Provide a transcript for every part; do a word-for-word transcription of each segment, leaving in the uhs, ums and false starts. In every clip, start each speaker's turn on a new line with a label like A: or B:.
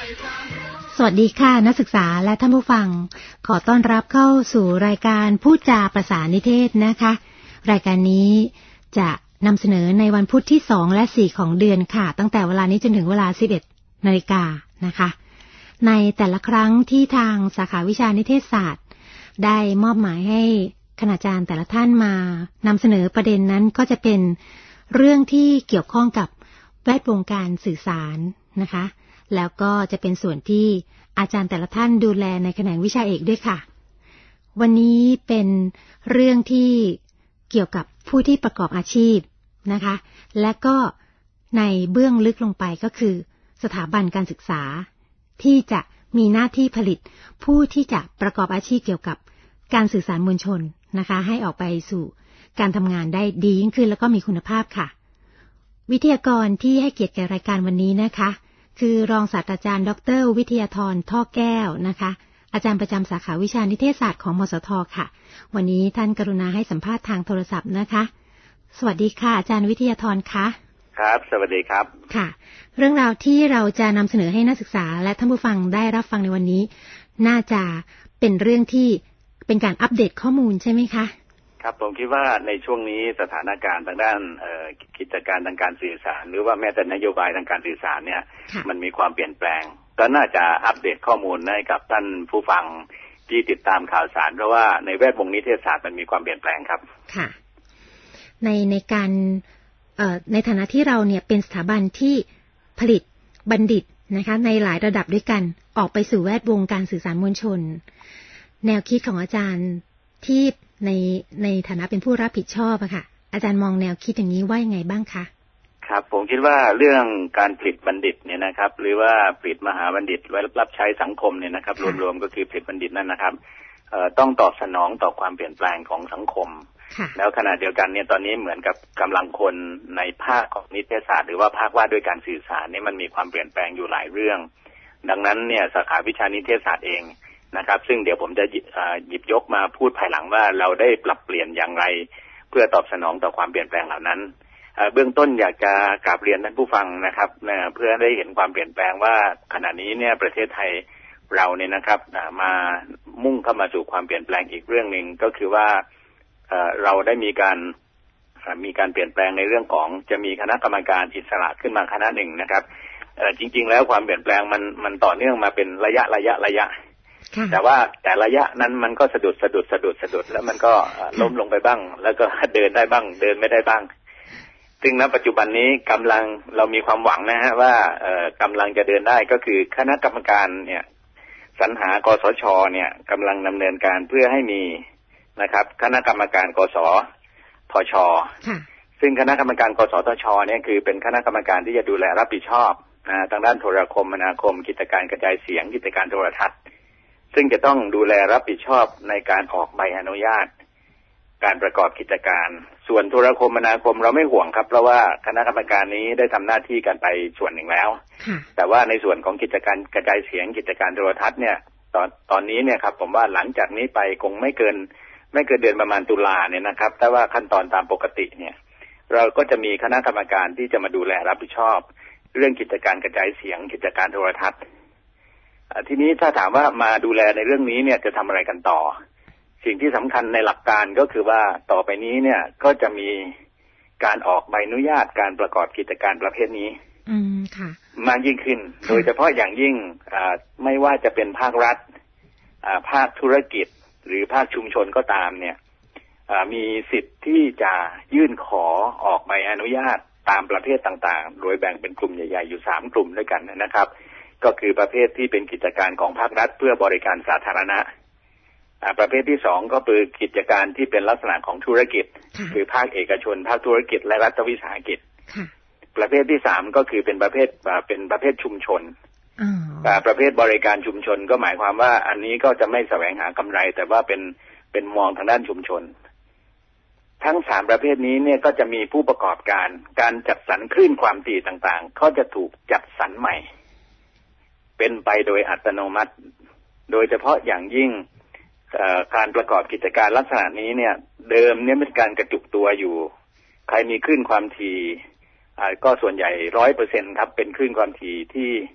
A: สวัสดีค่ะนักศึกษาและท่านผู้ฟังขอต้อนรับเข้าสู่รายการพูดจาประสานนิเทศนะคะรายการนี้จะนำเสนอในวันพุธที่สองและสี่ของเดือนค่ะตั้งแต่เวลานี้จนถึงเวลา สิบเอ็ดนาฬิกานะคะในแต่ละครั้งที่ทางสาขาวิชานิเทศศาสตร์ได้มอบหมายให้คณาจารย์แต่ละท่านมานำเสนอประเด็นนั้นก็จะเป็นเรื่องที่เกี่ยวข้องกับแวดวงการสื่อสารนะคะแล้วก็จะเป็นส่วนที่อาจารย์แต่ละท่านดูแลในแขนงวิชาเอกด้วยค่ะวันนี้เป็นเรื่องที่เกี่ยวกับผู้ที่ประกอบอาชีพนะคะและก็ในเบื้องลึกลงไปก็คือสถาบันการศึกษาที่จะมีหน้าที่ผลิตผู้ที่จะประกอบอาชีพเกี่ยวกับการสื่อสารมวลชนนะคะให้ออกไปสู่การทำงานได้ดียิ่งขึ้นแล้วก็มีคุณภาพค่ะวิทยากรที่ให้เกียรติแก่รายการวันนี้นะคะคือรองศาสตราจารย์ดร.วิทยาธรท่อแก้วนะคะอาจารย์ประจำสาขาวิชานิเทศศาสตร์ของมสท.ค่ะวันนี้ท่านกรุณาให้สัมภาษณ์ทางโทรศัพท์นะคะสวัสดีค่ะอาจารย์วิทยาธรคะ
B: ครับสวัสดีครับ
A: ค่ะเรื่องราวที่เราจะนำเสนอให้นักศึกษาและท่านผู้ฟังได้รับฟังในวันนี้น่าจะเป็นเรื่องที่เป็นการอัปเดตข้อมูลใช่ไหมคะ
B: ครับผมคิดว่าในช่วงนี้สถานการณ์ทางด้านกิจการทางการสื่อสารหรือว่าแม้แต่นโยบายทางการสื่อสารเนี่ยมันมีความเปลี่ยนแปลงก็น่าจะอัปเดตข้อมูลให้กับท่านผู้ฟังที่ติดตามข่าวสารเพราะว่าในแวดวงนิเทศศาสตร์มันมีความเปลี่ยนแปลงครับ
A: ค่ะในในการในฐานะที่เราเนี่ยเป็นสถาบันที่ผลิตบัณฑิตนะคะในหลายระดับด้วยกันออกไปสู่แวดวงการสื่อสารมวลชนแนวคิดของอาจารย์ที่ในในฐานะเป็นผู้รับผิดชอบอะค่ะอาจารย์มองแนวคิดอย่างนี้ว่ายังไงบ้างคะ
B: ครับผมคิดว่าเรื่องการผลิตบัณฑิตเนี่ยนะครับหรือว่าผลิตมหาบัณฑิตไว้รับใช้สังคมเนี่ยนะครับรวมๆก็คือผลิตบัณฑิตนั่นนะครับเอ่อต้องตอบสนองต่อความเปลี่ยนแปลงของสังคมแล้วขณะเดียวกันเนี่ยตอนนี้เหมือนกับกำลังคนในภาคของนิเทศศาสตร์หรือว่าภาคว่าด้วยการสื่อสารเนี่ยมันมีความเปลี่ยนแปลงอยู่หลายเรื่องดังนั้นเนี่ยสาขาวิชานิเทศศาสตร์เองนะครับซึ่งเดี๋ยวผมจะหยิบยกมาพูดภายหลังว่าเราได้ปรับเปลี่ยนอย่างไรเพื่อตอบสนองต่อความเปลี่ยนแปลงเหล่านั้นเบื้องต้นอยากจะกราบเรียนท่านผู้ฟังนะครับเพื่อได้เห็นความเปลี่ยนแปลงว่าขณะนี้เนี่ยประเทศไทยเราเนี่ยนะครับมามุ่งเข้ามาสู่ความเปลี่ยนแปลงอีกเรื่องหนึ่งก็คือว่าเราได้มีการมีการเปลี่ยนแปลงในเรื่องของจะมีคณะกรรมการอิสระขึ้นมาคณะหนึ่งนะครับจริงๆแล้วความเปลี่ยนแปลงมันมันต่อเนื่องมาเป็นระยะระยะระยะแต่ว่าแต่ระยะนั้นมันก็สะดุดสะดุดสะดุดสะดุดแล้วมันก็ล้มลงไปบ้างแล้วก็เดินได้บ้างเดินไม่ได้บ้างซึ่งณปัจจุบันนี้กำลังเรามีความหวังนะฮะว่าเอ่อกำลังจะเดินได้ก็คือคณะกรรมการเนี่ยสรรหากสชเนี่ยกำลังดำเนินการเพื่อให้มีนะครับคณะกรรมการกสทชซึ่งคณะกรรมการกสทชเนี่ยคือเป็นคณะกรรมการที่จะดูแลรับผิดชอบนะทางด้านโทรคมนาคมกิจการกระจายเสียงกิจการโทรทัศน์ซึ่งจะต้องดูแลรับผิดชอบในการออกใบอนุญาตการประกอบกิจการส่วนโทรคมนาคมเราไม่ห่วงครับเพราะว่าคณะกรรมการนี้ได้ทำหน้าที่กันไปส่วนหนึ่งแล้วแต่ว่าในส่วนของกิจการกระจายเสียงกิจการโทรทัศน์เนี่ยตอนตอนนี้เนี่ยครับผมว่าหลังจากนี้ไปคงไม่เกินไม่เกินเดือนประมาณตุลาเนี่ยนะครับแต่ว่าขั้นตอนตามปกติเนี่ยเราก็จะมีคณะกรรมการที่จะมาดูแลรับผิดชอบเรื่องกิจการกระจายเสียงกิจการโทรทัศน์ทีนี้ถ้าถามว่ามาดูแลในเรื่องนี้เนี่ยจะทำอะไรกันต่อสิ่งที่สำคัญในหลักการก็คือว่าต่อไปนี้เนี่ยก็จะมีการออกใบอนุญาตการประกอบกิจการประเภทนี้
A: อืมค่ะ
B: มากยิ่งขึ้นโดยเฉพาะอย่างยิ่งไม่ว่าจะเป็นภาครัฐภาคธุรกิจหรือภาคชุมชนก็ตามเนี่ยมีสิทธิ์ที่จะยื่นขอออกใบอนุญาตตามประเภทต่างๆโดยแบ่งเป็นกลุ่มใหญ่ๆอยู่สามกลุ่มด้วยกันนะครับก็คือประเภทที่เป็นกิจการของภาครัฐเพื่อบริการสาธารณะประเภทที่สองก็คือกิจการที่เป็นลักษณะของธุรกิจคือภาคเอกชนภาคธุรกิจและรัฐวิสาหกิจประเภทที่สามก็คือเป็นประเภทเป็นประเภทชุมชนประเภทบริการชุมชนก็หมายความว่าอันนี้ก็จะไม่แสวงหากำไรแต่ว่าเป็นเป็นมองทางด้านชุมชนทั้งสามประเภทนี้เนี่ยก็จะมีผู้ประกอบการการจัดสรรคลื่นความถี่ต่างๆก็จะถูกจัดสรรใหม่เป็นไปโดยอัตโนมัติโดยเฉพาะอย่างยิ่งการประกอบกิจการลักษณะนี้เนี่ยเดิมเนี่ยเป็นการกระจุกตัวอยู่ใครมีคลื่นความถี่ก็ส่วนใหญ่ ร้อยเปอร์เซ็นต์ ครับเป็นคลื่นความถี่ที่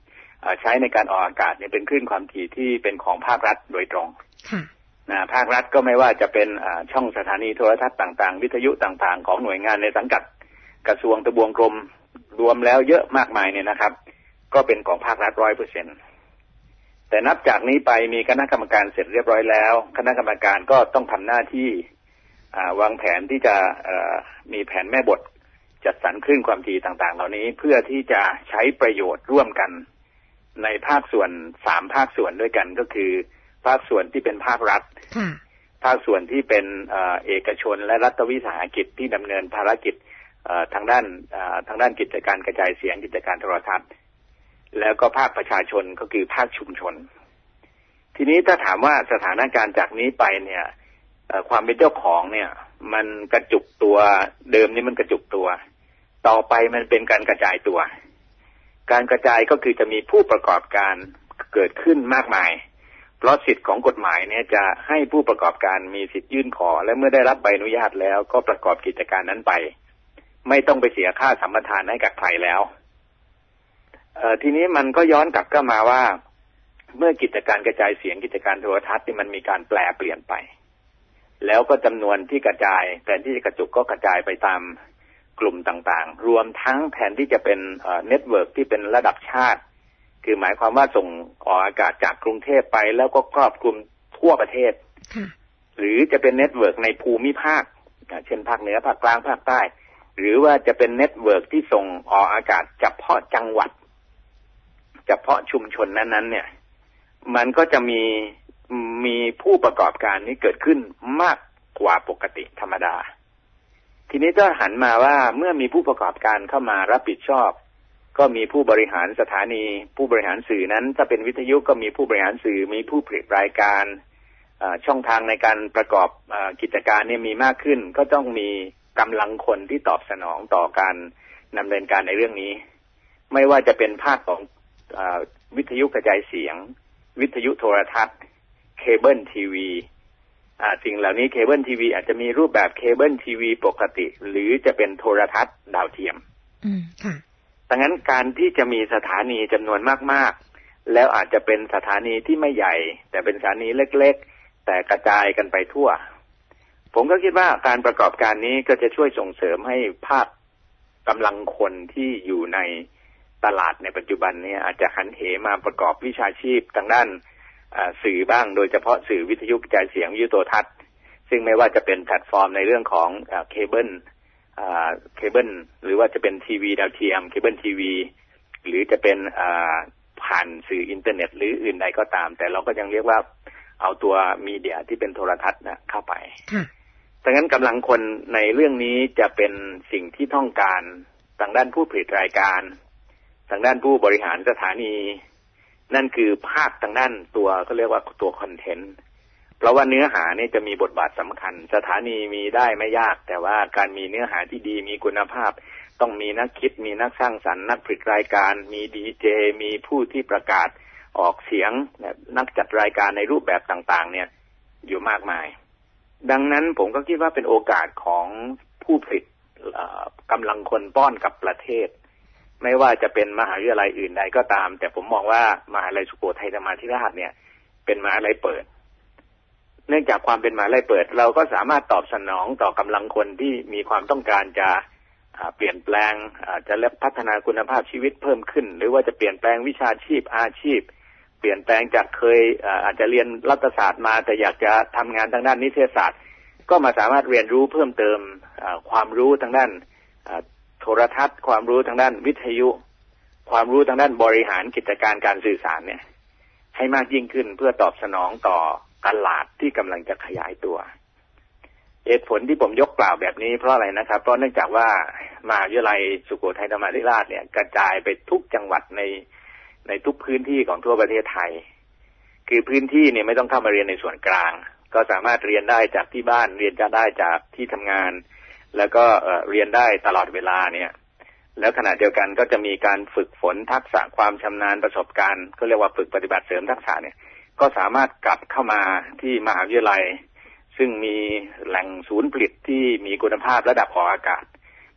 B: ใช้ในการออกอากาศเนี่ยเป็นคลื่นความถี่ที่เป็นของภาครัฐโดยตรงนะภาครัฐก็ไม่ว่าจะเป็นช่องสถานีโทรทัศน์ต่างๆวิทยุต่างๆของหน่วยงานในสังกัดกระทรวงทบวงกรมรวมแล้วเยอะมากมายเนี่ยนะครับก็เป็นของภาครัฐร้อยเปอร์เซ็นต์แต่นับจากนี้ไปมีคณะกรรมการเสร็จเรียบร้อยแล้วคณะกรรมการก็ต้องทำหน้าที่วางแผนที่จะมีแผนแม่บทจัดสรรคลื่นความถี่ต่างๆเหล่านี้เพื่อที่จะใช้ประโยชน์ร่วมกันในภาคส่วนสามภาคส่วนด้วยกันก็คือภาคส่วนที่เป็นภาครัฐภาคส่วนที่เป็นเอกชนและรัฐวิสาหกิจที่ดำเนินภารกิจทางด้านทางด้านกิจการกระจายเสียงกิจการโทรทัศน์แล้วก็ภาคประชาชนก็คือภาคชุมชนทีนี้ถ้าถามว่าสถานการณ์จากนี้ไปเนี่ยความเป็นเจ้าของเนี่ยมันกระจุกตัวเดิมนี่มันกระจุกตัวต่อไปมันเป็นการกระจายตัวการกระจายก็คือจะมีผู้ประกอบการเกิดขึ้นมากมายเพราะสิทธิ์ของกฎหมายเนี่ยจะให้ผู้ประกอบการมีสิทธิ์ยื่นขอและเมื่อได้รับใบอนุญาตแล้วก็ประกอบกิจการนั้นไปไม่ต้องไปเสียค่าสัมปทานให้กับใครแล้วเอ่อทีนี้มันก็ย้อนกลับเข้ามาว่าเมื่อกิจการกระจายเสียงกิจการโทรทัศน์ที่มันมีการแปลเปลี่ยนไปแล้วก็จำนวนที่กระจายแทนที่จะกระจุกก็กระจายไปตามกลุ่มต่างๆรวมทั้งแทนที่จะเป็นเอ่อเน็ตเวิร์กที่เป็นระดับชาติคือหมายความว่าส่งออกอากาศจากกรุงเทพไปแล้วก็ครอบคลุมทั่วประเทศหรือจะเป็นเน็ตเวิร์กในภูมิภาคเช่นภาคเหนือภาคกลางภาคใต้หรือว่าจะเป็นเน็ตเวิร์กที่ส่งออกอากาศเฉพาะจังหวัดเฉพาะชุมชนนั้นๆเนี่ยมันก็จะมีมีผู้ประกอบการนี้เกิดขึ้นมากกว่าปกติธรรมดาทีนี้ก็หันมาว่าเมื่อมีผู้ประกอบการเข้ามารับผิดชอบก็มีผู้บริหารสถานีผู้บริหารสื่อนั้นถ้าเป็นวิทยุก็มีผู้บริหารสื่อมีผู้ผลิตรายการช่องทางในการประกอบกิจการเนี่ยมีมากขึ้นก็ต้องมีกำลังคนที่ตอบสนองต่อการดำเนินการในเรื่องนี้ไม่ว่าจะเป็นภาคของวิทยุกระจายเสียงวิทยุโทรทัศน์เคเบิลทีวีสิ่งเหล่านี้เคเบิลทีวีอาจจะมีรูปแบบเคเบิลทีวีปกติหรือจะเป็นโทรทัศน์ดาวเทียมอืมค่ะดังนั้นการที่จะมีสถานีจำนวนมากๆแล้วอาจจะเป็นสถานีที่ไม่ใหญ่แต่เป็นสถานีเล็กๆแต่กระจายกันไปทั่วผมก็คิดว่าการประกอบการนี้ก็จะช่วยส่งเสริมให้ภาคกำลังคนที่อยู่ในตลาดในปัจจุบันนี้อาจจะหันเหมาประกอบวิชาชีพทางด้านสื่อบ้างโดยเฉพาะสื่อวิทยุกระจายเสียงวิทยุโทรทัศน์ซึ่งไม่ว่าจะเป็นแพลตฟอร์มในเรื่องของเคเบิลเคเบิลหรือว่าจะเป็นทีวีดาวเทียมเคเบิลทีวีหรือจะเป็นผ่านสื่ออินเทอร์เน็ตหรืออื่นใดก็ตามแต่เราก็ยังเรียกว่าเอาตัวมีเดียที่เป็นโทรทัศน์นะเข้าไปดังนั้นกำลังคนในเรื่องนี้จะเป็นสิ่งที่ต้องการทางด้านผู้ผลิตรายการทางด้านผู้บริหารสถานีนั่นคือภาคทางด้านตัวเขาเรียกว่าตัวคอนเทนต์เพราะว่าเนื้อหานี่จะมีบทบาทสำคัญสถานีมีได้ไม่ยากแต่ว่าการมีเนื้อหาที่ดีมีคุณภาพต้องมีนักคิดมีนักสร้างสรรค์นักผลิตรายการมีดีเจมีผู้ที่ประกาศออกเสียงนักจัดรายการในรูปแบบต่างๆเนี่ยอยู่มากมายดังนั้นผมก็คิดว่าเป็นโอกาสของผู้ผลิตกำลังคนป้อนกับประเทศไม่ว่าจะเป็นมหาวิทยาลัยอื่นใดก็ตามแต่ผมมองว่ามหาวิทยาลัยสุโขทัยธรรมาธิราชเนี่ยเป็นมหาวิทยาลัยเปิดเนื่องจากความเป็นมหาวิทยาลัยเปิดเราก็สามารถตอบสนองต่อกำลังคนที่มีความต้องการจะเปลี่ยนแปลงจะเลือกพัฒนาคุณภาพชีวิตเพิ่มขึ้นหรือว่าจะเปลี่ยนแปลงวิชาชีพอาชีพเปลี่ยนแปลงจากเคยอาจจะเรียนรัฐศาสตร์มาแต่อยากจะทำงานทางด้านนิเทศศาสตร์ก็มาสามารถเรียนรู้เพิ่มเติมความรู้ทางด้านโทรทัศน์ความรู้ทางด้านวิทยุความรู้ทางด้านบริหารกิจการการสื่อสารเนี่ยให้มากยิ่งขึ้นเพื่อตอบสนองต่อตลาดที่กำลังจะขยายตัวเหตุผลที่ผมยกกล่าวแบบนี้เพราะอะไรนะครับเพราะเนื่องจากว่ามหาวิทยาลัยสุโขทัยธรรมาธิราชเนี่ยกระจายไปทุกจังหวัดในในทุกพื้นที่ของทั่วประเทศไทยคือพื้นที่เนี่ยไม่ต้องเข้ามาเรียนในส่วนกลางก็สามารถเรียนได้จากที่บ้านเรียนจะได้จากที่ทำงานแล้วก็เรียนได้ตลอดเวลาเนี่ยแล้วขณะเดียวกันก็จะมีการฝึกฝนทักษะความชำนาญประสบการณ์ก็เรียกว่าฝึกปฏิบัติเสริมทักษะเนี่ยก็สามารถกลับเข้ามาที่มหาวิทยาลัยซึ่งมีแหล่งศูนย์ผลิตที่มีคุณภาพระดับออกอากาศ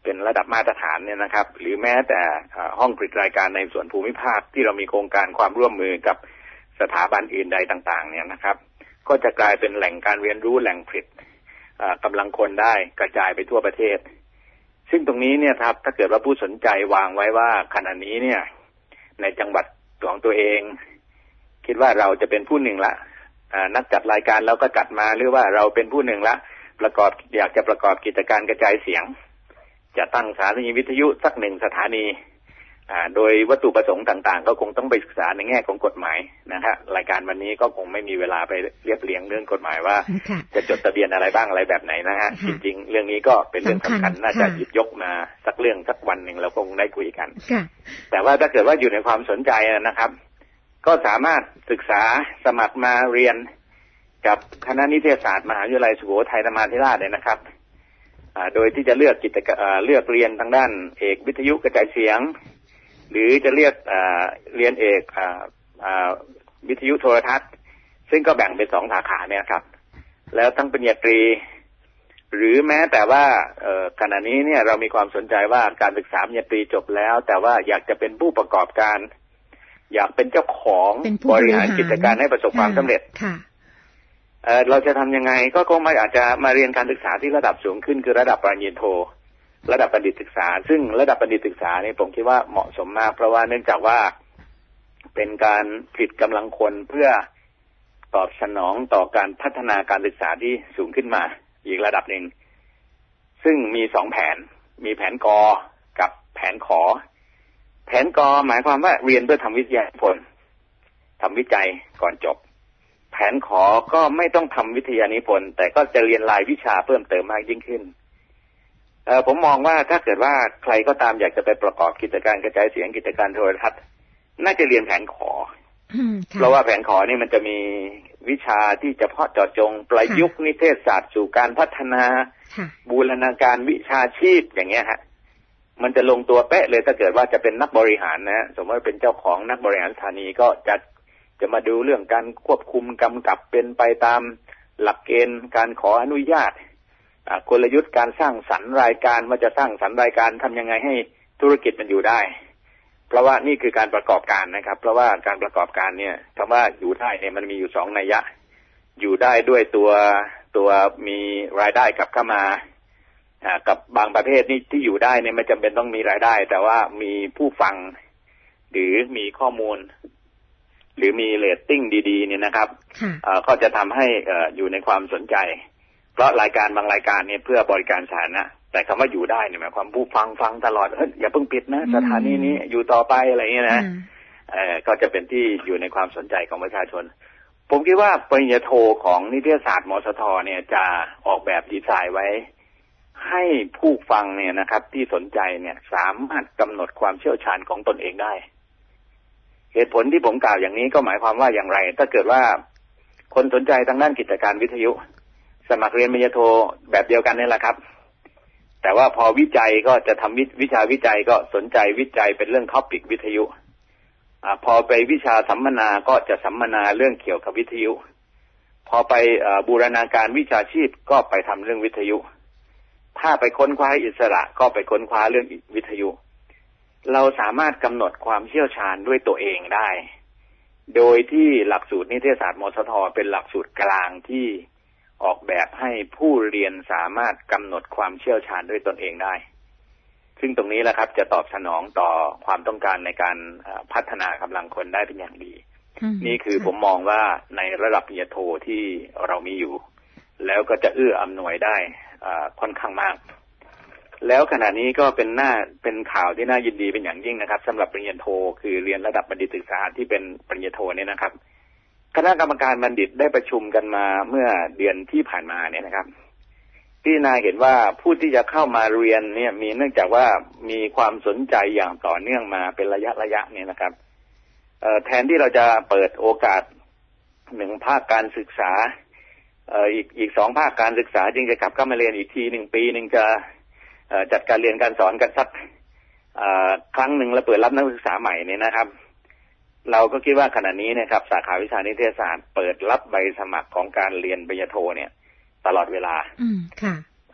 B: เป็นระดับมาตรฐานเนี่ยนะครับหรือแม้แต่ห้องผลิตรายการในส่วนภูมิภาคที่เรามีโครงการความร่วมมือกับสถาบันอื่นใดต่างๆเนี่ยนะครับก็จะกลายเป็นแหล่งการเรียนรู้แหล่งผลิตกำลังคนได้กระจายไปทั่วประเทศซึ่งตรงนี้เนี่ยครับถ้าเกิดว่าผู้สนใจวางไว้ว่าขณะนี้เนี่ยในจังหวัดของตัวเองคิดว่าเราจะเป็นผู้หนึ่งละนักจัดรายการเราก็จัดมาหรือว่าเราเป็นผู้หนึ่งละประกอบอยากจะประกอบกิจการกระจายเสียงจะตั้งสถานีวิทยุสักหนึ่งสถานีโดยวัตถุประสงค์ต่างๆก็คงต้องไปศึกษาในแง่ของกฎหมายนะฮะรายการวันนี้ก็คงไม่มีเวลาไปเรียบเรียงเรื่องกฎหมายว่าจะจดทะเบียนอะไรบ้างอะไรแบบไหนนะฮะจริงๆเรื่องนี้ก็เป็นเรื่องสำคัญน่าจะหยิบยกมาสักเรื่องสักวันหนึ่งเราคงได้คุยกันแต่ว่าถ้าเกิดว่าอยู่ในความสนใจนะครับก็สามารถศึกษาสมัครมาเรียนกับคณะนิเทศศาสตร์มหาวิทยาลัยสุโขทัยธรรมาธิราชเลยนะครับโดยที่จะเลือกกิจกรรมเลือกเรียนทางด้านเอกวิทยุกระจายเสียงหรือจะเรียกเรียนเอกวิทยุโทรทัศน์ซึ่งก็แบ่งเป็นสองสาขาเนี่ยครับแล้วทั้งปริญญาตรีหรือแม้แต่ว่าขณะนี้เนี่ยเรามีความสนใจว่าการศึกษาปริญญาตรีจบแล้วแต่ว่าอยากจะเป็นผู้ประกอบการอยากเป็นเจ้าของบริหารกิจการให้ประสบความสำเร็จเราจะทำยังไงก็คงไม่อาจจะมาเรียนการศึกษาที่ระดับสูงขึ้นคือระดับปริญญาโทระดับบัณฑิตศึกษาซึ่งระดับบัณฑิตศึกษาเนี่ยผมคิดว่าเหมาะสมมากเพราะว่าเนื่องจากว่าเป็นการผลิตกำลังคนเพื่อตอบสนองต่อการพัฒนาการศึกษาที่สูงขึ้นมาอีกระดับหนึ่งซึ่งมีสองแผนมีแผนกอกับแผนขอแผนกอหมายความว่าเรียนเพื่อทำวิทยานิพนธ์ทำวิจัยก่อนจบแผนขอก็ไม่ต้องทำวิทยานิพนธ์แต่ก็จะเรียนรายวิชาเพิ่มเติมมากยิ่งขึ้นเอ่อผมมองว่าถ้าเกิดว่าใครก็ตามอยากจะไปประกอบกิจการกระจายเสียงกิจการโทรทัศน์น่าจะเรียนแผนขอเพราะว่าแผนขอนี่มันจะมีวิชาที่เฉพาะเจาะจงประยุกต์นิเทศศาสตร์สู่การพัฒนาบูรณาการวิชาชีพอย่างเงี้ยฮะมันจะลงตัวเป๊ะเลยถ้าเกิดว่าจะเป็นนักบริหารนะสมมติว่าเป็นเจ้าของนักบริหารสถานีก็จะจะมาดูเรื่องการควบคุมกำกับเป็นไปตามหลักเกณฑ์การขออนุญาตกลยุทธ์การสร้างสรรค์รายการว่าจะสร้างสรรค์รายการทำยังไงให้ธุรกิจมันอยู่ได้เพราะว่านี่คือการประกอบการนะครับเพราะว่าการประกอบการเนี่ยคำว่าอยู่ได้เนี่ยมันมีอยู่สองนัยยะอยู่ได้ด้วยตัวตัวมีรายได้กลับเข้ามากับบางประเภทนี่ที่อยู่ได้เนี่ยไม่จำเป็นต้องมีรายได้แต่ว่ามีผู้ฟังหรือมีข้อมูลหรือมีเรตติ้งดีๆเนี่ยนะครับก็จะทำให้อยู่ในความสนใจเพราะรายการบางรายการเนี่ยเพื่อบริการสาธารณะแต่คำว่าอยู่ได้เนี่ยหมายความผู้ฟังฟังตลอดเฮ้ยอย่าเพิ่งปิดนะสถานีนี้อยู่ต่อไปอะไรเงี้ยนะเออก็จะเป็นที่อยู่ในความสนใจของประชาชนผมคิดว่าปริญญาโทของนิเทศศาสตร์มสทเนี่ยจะออกแบบดีไซน์ไว้ให้ผู้ฟังเนี่ยนะครับที่สนใจเนี่ยสามารถกำหนดความเชี่ยวชาญของตนเองได้เหตุผลที่ผมกล่าวอย่างนี้ก็หมายความว่าอย่างไรถ้าเกิดว่าคนสนใจทางด้านกิจการวิทยุสมัครเรียนปริญญาโทแบบเดียวกันนี่แหละครับแต่ว่าพอวิจัยก็จะทำวิชาวิจัยก็สนใจวิจัยเป็นเรื่องท็อปิกวิทยุอ่าพอไปวิชาสัมมนาก็จะสัมมนาเรื่องเกี่ยวกับวิทยุพอไปบูรณาการวิชาชีพก็ไปทำเรื่องวิทยุถ้าไปค้นคว้าอิสระก็ไปค้นคว้าเรื่องวิทยุเราสามารถกำหนดความเชี่ยวชาญด้วยตัวเองได้โดยที่หลักสูตรนิเทศศาสตร์มสทเป็นหลักสูตรกลางที่ออกแบบให้ผู้เรียนสามารถกำหนดความเชี่ยวชาญด้วยตนเองได้ซึ่งตรงนี้แหละครับจะตอบสนองต่อความต้องการในการพัฒนากำลังคนได้เป็นอย่างดีนี่คือผมมองว่าในระดับปริญญาโทที่เรามีอยู่แล้วก็จะเอื้ออำนวยได้ค่อนข้างมากแล้วขณะนี้ก็เป็นหน้าเป็นข่าวที่น่ายินดีเป็นอย่างยิ่งนะครับสำหรับปริญญาโทคือเรียนระดับบัณฑิตศึกษาที่เป็นปริญญาโทเนี่ยนะครับคณะกรรมการบัณฑิตได้ประชุมกันมาเมื่อเดือนที่ผ่านมาเนี่ยนะครับพิจารณาเห็นว่าผู้ที่จะเข้ามาเรียนเนี่ยมีเนื่องจากว่ามีความสนใจอย่างต่อเนื่องมาเป็นระยะระยะเนี่ยนะครับเอ่อแทนที่เราจะเปิดโอกาสหนึ่งภาคการศึกษาเอ่ออีกอีกสองภาคการศึกษาจึงจะกลับเข้ามาเรียนอีกทีหนึ่งปีหนึ่งจะเอ่อจัดการเรียนการสอนกันสักเอ่อครั้งหนึ่งแล้วเปิดรับนักศึกษาใหม่เนี่ยนะครับเราก็คิดว่าขณะนี้นะครับสาขาวิชานิเทศศาสตร์เปิดรับใบสมัครของการเรียนปริญญาโทเนี่ยตลอดเวลา
A: อืมค่ะ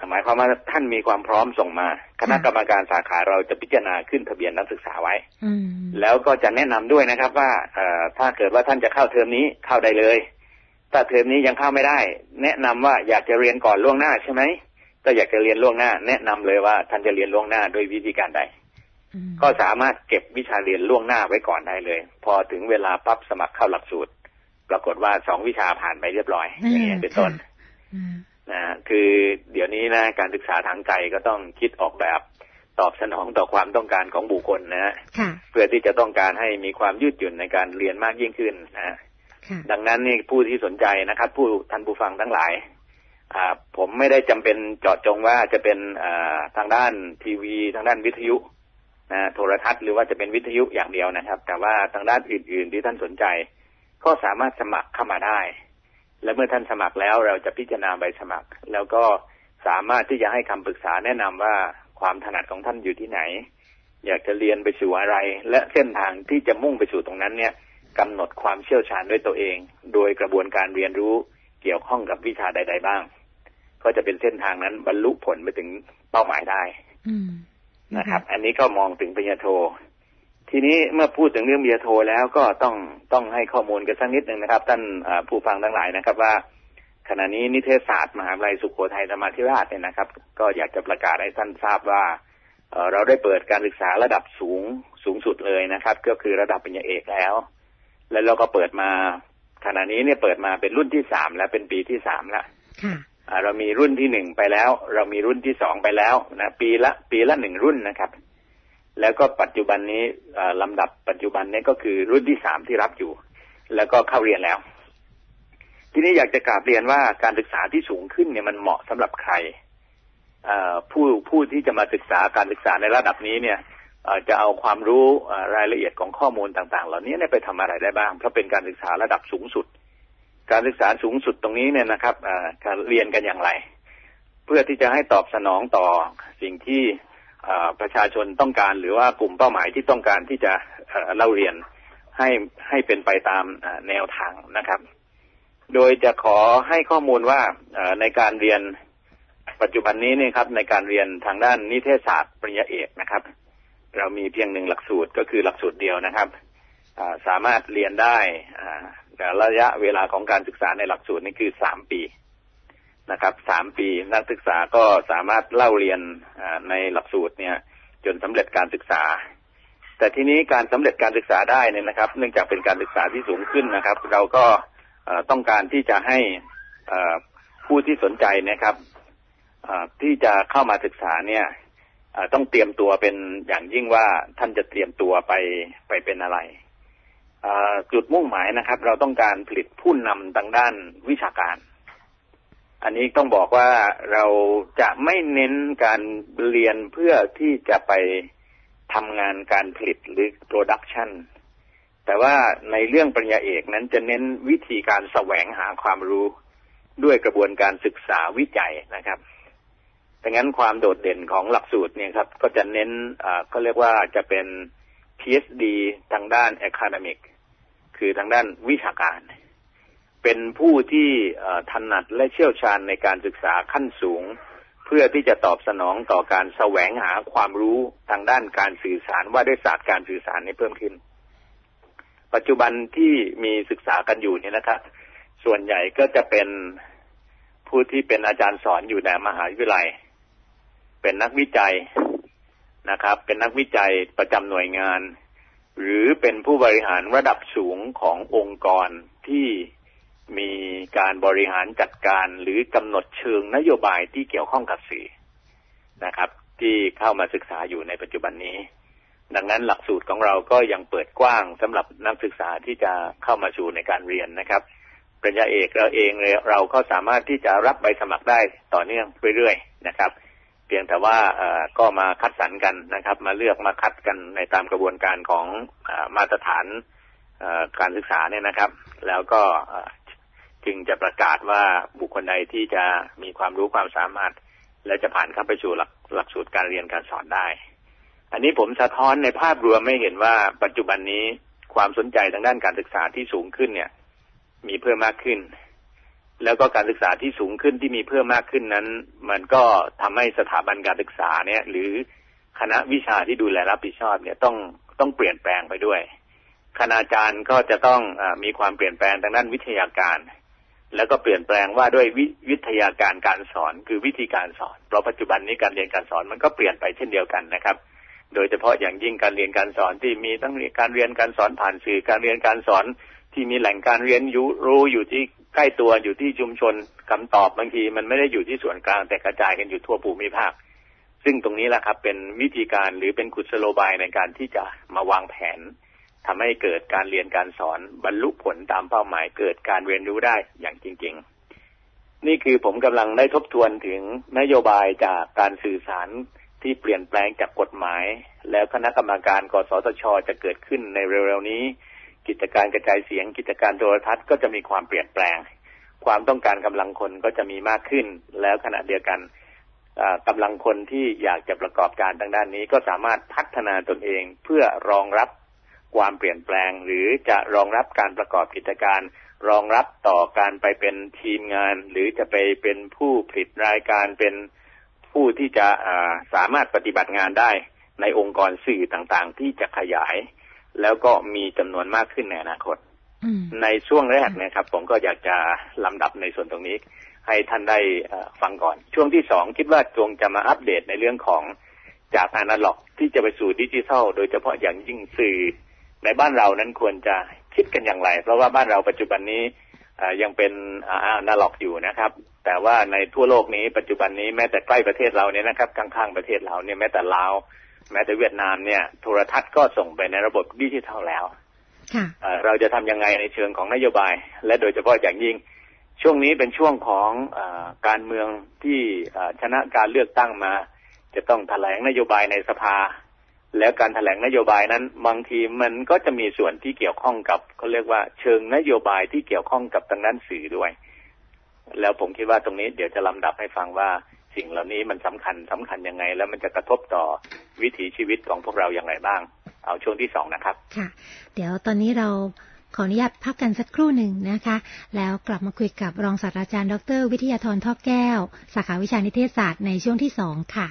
B: หมายความว่าท่านมีความพร้อมส่งมาคณะกรรมการสาขาเราจะพิจารณาขึ้นทะเบียนนักศึกษาไว้แล้วก็จะแนะนำด้วยนะครับว่าถ้าเกิดว่าท่านจะเข้าเทอมนี้เข้าได้เลยถ้าเทอมนี้ยังเข้าไม่ได้แนะนำว่าอยากจะเรียนก่อนล่วงหน้าใช่ไหมถ้าอยากจะเรียนล่วงหน้าแนะนำเลยว่าท่านจะเรียนล่วงหน้าโดยวิธีการใดก็สามารถเก็บวิชาเรียนล่วงหน้าไว้ก่อนได้เลยพอถึงเวลาปั๊บสมัครเข้าหลักสูตรปรากฏว่าสองวิชาผ่านไปเรียบร้อยอย่างนี้เป็นต้นนะคือเดี๋ยวนี้นะการศึกษาทางไกลก็ต้องคิดออกแบบตอบสนองต่อความต้องการของบุคคลนะเพื่อที่จะต้องการให้มีความยืดหยุ่นในการเรียนมากยิ่งขึ้นนะดังนั้นนี่ผู้ที่สนใจนะครับผู้ท่านผู้ฟังทั้งหลายผมไม่ได้จำเป็นเจาะจงว่าจะเป็นทางด้านทีวีทางด้านวิทยุนะโทรทัศน์หรือว่าจะเป็นวิทยุอย่างเดียวนะครับแต่ว่าทางด้านอื่นๆที่ท่านสนใจก็สามารถสมัครเข้ามาได้และเมื่อท่านสมัครแล้วเราจะพิจารณาใบสมัครแล้วก็สามารถที่จะให้คำปรึกษาแนะนำว่าความถนัดของท่านอยู่ที่ไหนอยากจะเรียนไปสู่อะไรและเส้นทางที่จะมุ่งไปสู่ตรงนั้นเนี่ยกำหนดความเชี่ยวชาญด้วยตัวเองโดยกระบวนการเรียนรู้เกี่ยวข้องกับวิชาใดๆบ้างก็จะเป็นเส้นทางนั้นบรรลุผลไปถึงเป้าหมายได้นะครับอันนี้ก็มองถึงปริญญาโททีนี้เมื่อพูดถึงเรื่องปริญญาโทแล้วก็ต้องต้องให้ข้อมูลกันสักนิดนึงนะครับท่านผู้ฟังทั้งหลายนะครับว่าขณะนี้นิเทศศาสตร์มหาวิทยาลัยสุโขทัยธรรมาธิราชเนี่ยนะครับก็อยากจะประกาศให้ท่านทราบว่าเราได้เปิดการศึกษาระดับสูงสูงสุดเลยนะครับก็คือระดับปริญญาเอกแล้วแล้วเราก็เปิดมาขณะนี้เนี่ยเปิดมาเป็นรุ่นที่สามแล้วเป็นปีที่สามแล้วเรามีรุ่นที่หนึ่งไปแล้วเรามีรุ่นที่สองไปแล้วนะปีละปีละหนึ่งรุ่นนะครับแล้วก็ปัจจุบันนี้ลำดับปัจจุบันนี้ก็คือรุ่นที่สามที่รับอยู่แล้วก็เข้าเรียนแล้วทีนี้อยากจะกราบเรียนว่าการศึกษาที่สูงขึ้นเนี่ยมันเหมาะสำหรับใครผู้ผู้ที่จะมาศึกษาการศึกษาในระดับนี้เนี่ยจะเอาความรู้รายละเอียดของข้อมูลต่างๆเหล่านี้ไปทำอะไรได้บ้างเพราะเป็นการศึกษาระดับสูงสุดการศึกษาสูงสุดตรงนี้เนี่ยนะครับการเรียนกันอย่างไรเพื่อที่จะให้ตอบสนองต่อสิ่งที่ประชาชนต้องการหรือว่ากลุ่มเป้าหมายที่ต้องการที่จะเล่าเรียนให้ให้เป็นไปตามแนวทางนะครับโดยจะขอให้ข้อมูลว่าในการเรียนปัจจุบันนี้นี่ครับในการเรียนทางด้านนิเทศศาสตร์ปริญญาเอกนะครับเรามีเพียงหนึ่งหลักสูตรก็คือหลักสูตรเดียวนะครับสามารถเรียนได้แต่ระยะเวลาของการศึกษาในหลักสูตรนี่คือสามปีนะครับสามปีนักศึกษาก็สามารถเล่าเรียนในหลักสูตรเนี่ยจนสำเร็จการศึกษาแต่ทีนี้การสำเร็จการศึกษาได้เนี่ยนะครับเนื่องจากเป็นการศึกษาที่สูงขึ้นนะครับเราก็ต้องการที่จะให้ผู้ที่สนใจนะครับที่จะเข้ามาศึกษาเนี่ยต้องเตรียมตัวเป็นอย่างยิ่งว่าท่านจะเตรียมตัวไปไปเป็นอะไรจุดมุ่งหมายนะครับเราต้องการผลิตผู้นำทางด้านวิชาการอันนี้ต้องบอกว่าเราจะไม่เน้นการเรียนเพื่อที่จะไปทำงานการผลิตหรือโปรดักชันแต่ว่าในเรื่องปริญญาเอกนั้นจะเน้นวิธีการแสวงหาความรู้ด้วยกระบวนการศึกษาวิจัยนะครับดังนั้นความโดดเด่นของหลักสูตรเนี่ยครับก็จะเน้นเขาเรียกว่าจะเป็น พี เอช ดี ทางด้าน academic คือทางด้านวิชาการเป็นผู้ที่ถนัดและเชี่ยวชาญในการศึกษาขั้นสูงเพื่อที่จะตอบสนองต่อการแสวงหาความรู้ทางด้านการสื่อสารว่าด้วยศาสตร์การสื่อสารให้เพิ่มขึ้นปัจจุบันที่มีศึกษากันอยู่เนี่ยนะครับส่วนใหญ่ก็จะเป็นผู้ที่เป็นอาจารย์สอนอยู่ในมหาวิทยาลัยเป็นนักวิจัยนะครับเป็นนักวิจัยประจำหน่วยงานหรือเป็นผู้บริหารระดับสูงขององค์กรที่มีการบริหารจัดการหรือกำหนดเชิงนโยบายที่เกี่ยวข้องกับสื่อนะครับที่เข้ามาศึกษาอยู่ในปัจจุบันนี้ดังนั้นหลักสูตรของเราก็ยังเปิดกว้างสำหรับนักศึกษาที่จะเข้ามาสู่ในการเรียนนะครับปริญญาเอกเราเองเราก็สามารถที่จะรับใบสมัครได้ต่อเนื่องเรื่อยๆนะครับเพียงแต่ว่าก็มาคัดสรรกันนะครับมาเลือกมาคัดกันในตามกระบวนการของมาตรฐานการศึกษาเนี่ยนะครับแล้วก็จึงจะประกาศว่าบุคคลใดที่จะมีความรู้ความสามารถและจะผ่านเข้าไปสู่หลักหลักสูตรการเรียนการสอนได้อันนี้ผมสะท้อนในภาพรวมไม่เห็นว่าปัจจุบันนี้ความสนใจทางด้านการศึกษาที่สูงขึ้นเนี่ยมีเพิ่มมากขึ้นแล้วก็การศึกษาที่สูงขึ้นที่มีเพิ่มมากขึ้นนั้นมันก็ทำให้สถาบันการศึกษาเนี่ยหรือคณะวิชาที่ดูแลรับผิดชอบเนี่ยต้องต้องเปลี่ยนแปลงไปด้วยคณาจารย์ก็จะต้องอ่ามีความเปลี่ยนแปลงทางด้านวิทยาการแล้วก็เปลี่ยนแปลงว่าด้วยววิทยาการการสอนคือวิธีการสอนเพราะปัจจุบันนี้การเรียนการสอนมันก็เปลี่ยนไปเช่นเดียวกันนะครับโดยเฉพาะอย่างยิ่งการเรียนการสอนที่มีทั้งการเรียนการสอนผ่านสื่อการเรียนการสอนที่มีแหล่งการเรียนรู้อยู่ที่ใกล้ตัวอยู่ที่ชุมชนคำตอบบางทีมันไม่ได้อยู่ที่ส่วนกลางแต่กระจายกันอยู่ทั่วภูมิภาคซึ่งตรงนี้แหละครับเป็นวิธีการหรือเป็นกุศโลบายในการที่จะมาวางแผนทำให้เกิดการเรียนการสอนบรรลุผลตามเป้าหมายเกิดการเรียนรู้ได้อย่างจริงๆนี่คือผมกำลังได้ทบทวนถึงนโยบายจากการสื่อสารที่เปลี่ยนแปลงจากกฎหมายแล้วคณะกรรมการกสทช.จะเกิดขึ้นในเร็วๆนี้กิจการกระจายเสียงกิจการโทรทัศน์ก็จะมีความเปลี่ยนแปลงความต้องการกำลังคนก็จะมีมากขึ้นแล้วขณะเดียวกันกำลังคนที่อยากจะประกอบการทางด้านนี้ก็สามารถพัฒนาตนเองเพื่อรองรับความเปลี่ยนแปลงหรือจะรองรับการประกอบกิจการรองรับต่อการไปเป็นทีมงานหรือจะไปเป็นผู้ผลิตรายการเป็นผู้ที่จะสามารถปฏิบัติงานได้ในองค์กรสื่อต่างๆที่จะขยายแล้วก็มีจำนวนมากขึ้นในอนาคตในช่วงแรกนะครับผมก็อยากจะลำดับในส่วนตรงนี้ให้ท่านได้ฟังก่อนช่วงที่สองคิดว่าจงจะมาอัปเดตในเรื่องของจากอนาล็อกที่จะไปสู่ดิจิทัลโดยเฉพาะอย่างยิ่งสื่อในบ้านเรานั้นควรจะคิดกันอย่างไรเพราะว่าบ้านเราปัจจุบันนี้ยังเป็นอนาล็อกอยู่นะครับแต่ว่าในทั่วโลกนี้ปัจจุบันนี้แม้แต่ใกล้ประเทศเราเนี่ยนะครับข้างๆประเทศเราเนี่ยแม้แต่ลาวแม้แต่เวียดนามเนี่ยโทรทัศน์ก็ส่งไปในระบบดิจิทัลแล้วเราจะทำยังไงในเชิงของนโยบายและโดยเฉพาะอย่างยิ่งช่วงนี้เป็นช่วงของการเมืองที่ชนะการเลือกตั้งมาจะต้องแถลงนโยบายในสภาแล้วการแถลงนโยบายนั้นบางทีมันก็จะมีส่วนที่เกี่ยวข้องกับเขาเรียกว่าเชิงนโยบายที่เกี่ยวข้องกับทางด้านสื่อด้วยแล้วผมคิดว่าตรงนี้เดี๋ยวจะลำดับให้ฟังว่าสิ่งเหล่านี้มันสำคัญสำคัญยังไงแล้วมันจะกระทบต่อวิถีชีวิตของพวกเราอย่างไรบ้างเอาช่วงที่สองนะครับค่ะ
A: เดี๋ยวตอนนี้เราขออนุญาตพักกันสักครู่หนึ่งนะคะแล้วกลับมาคุยกับรองศาสตราจารย์ดร.วิทยาธร ทอกแก้วสาขาวิชานิเทศศาสตร์ในช่วงที่สองค่ะ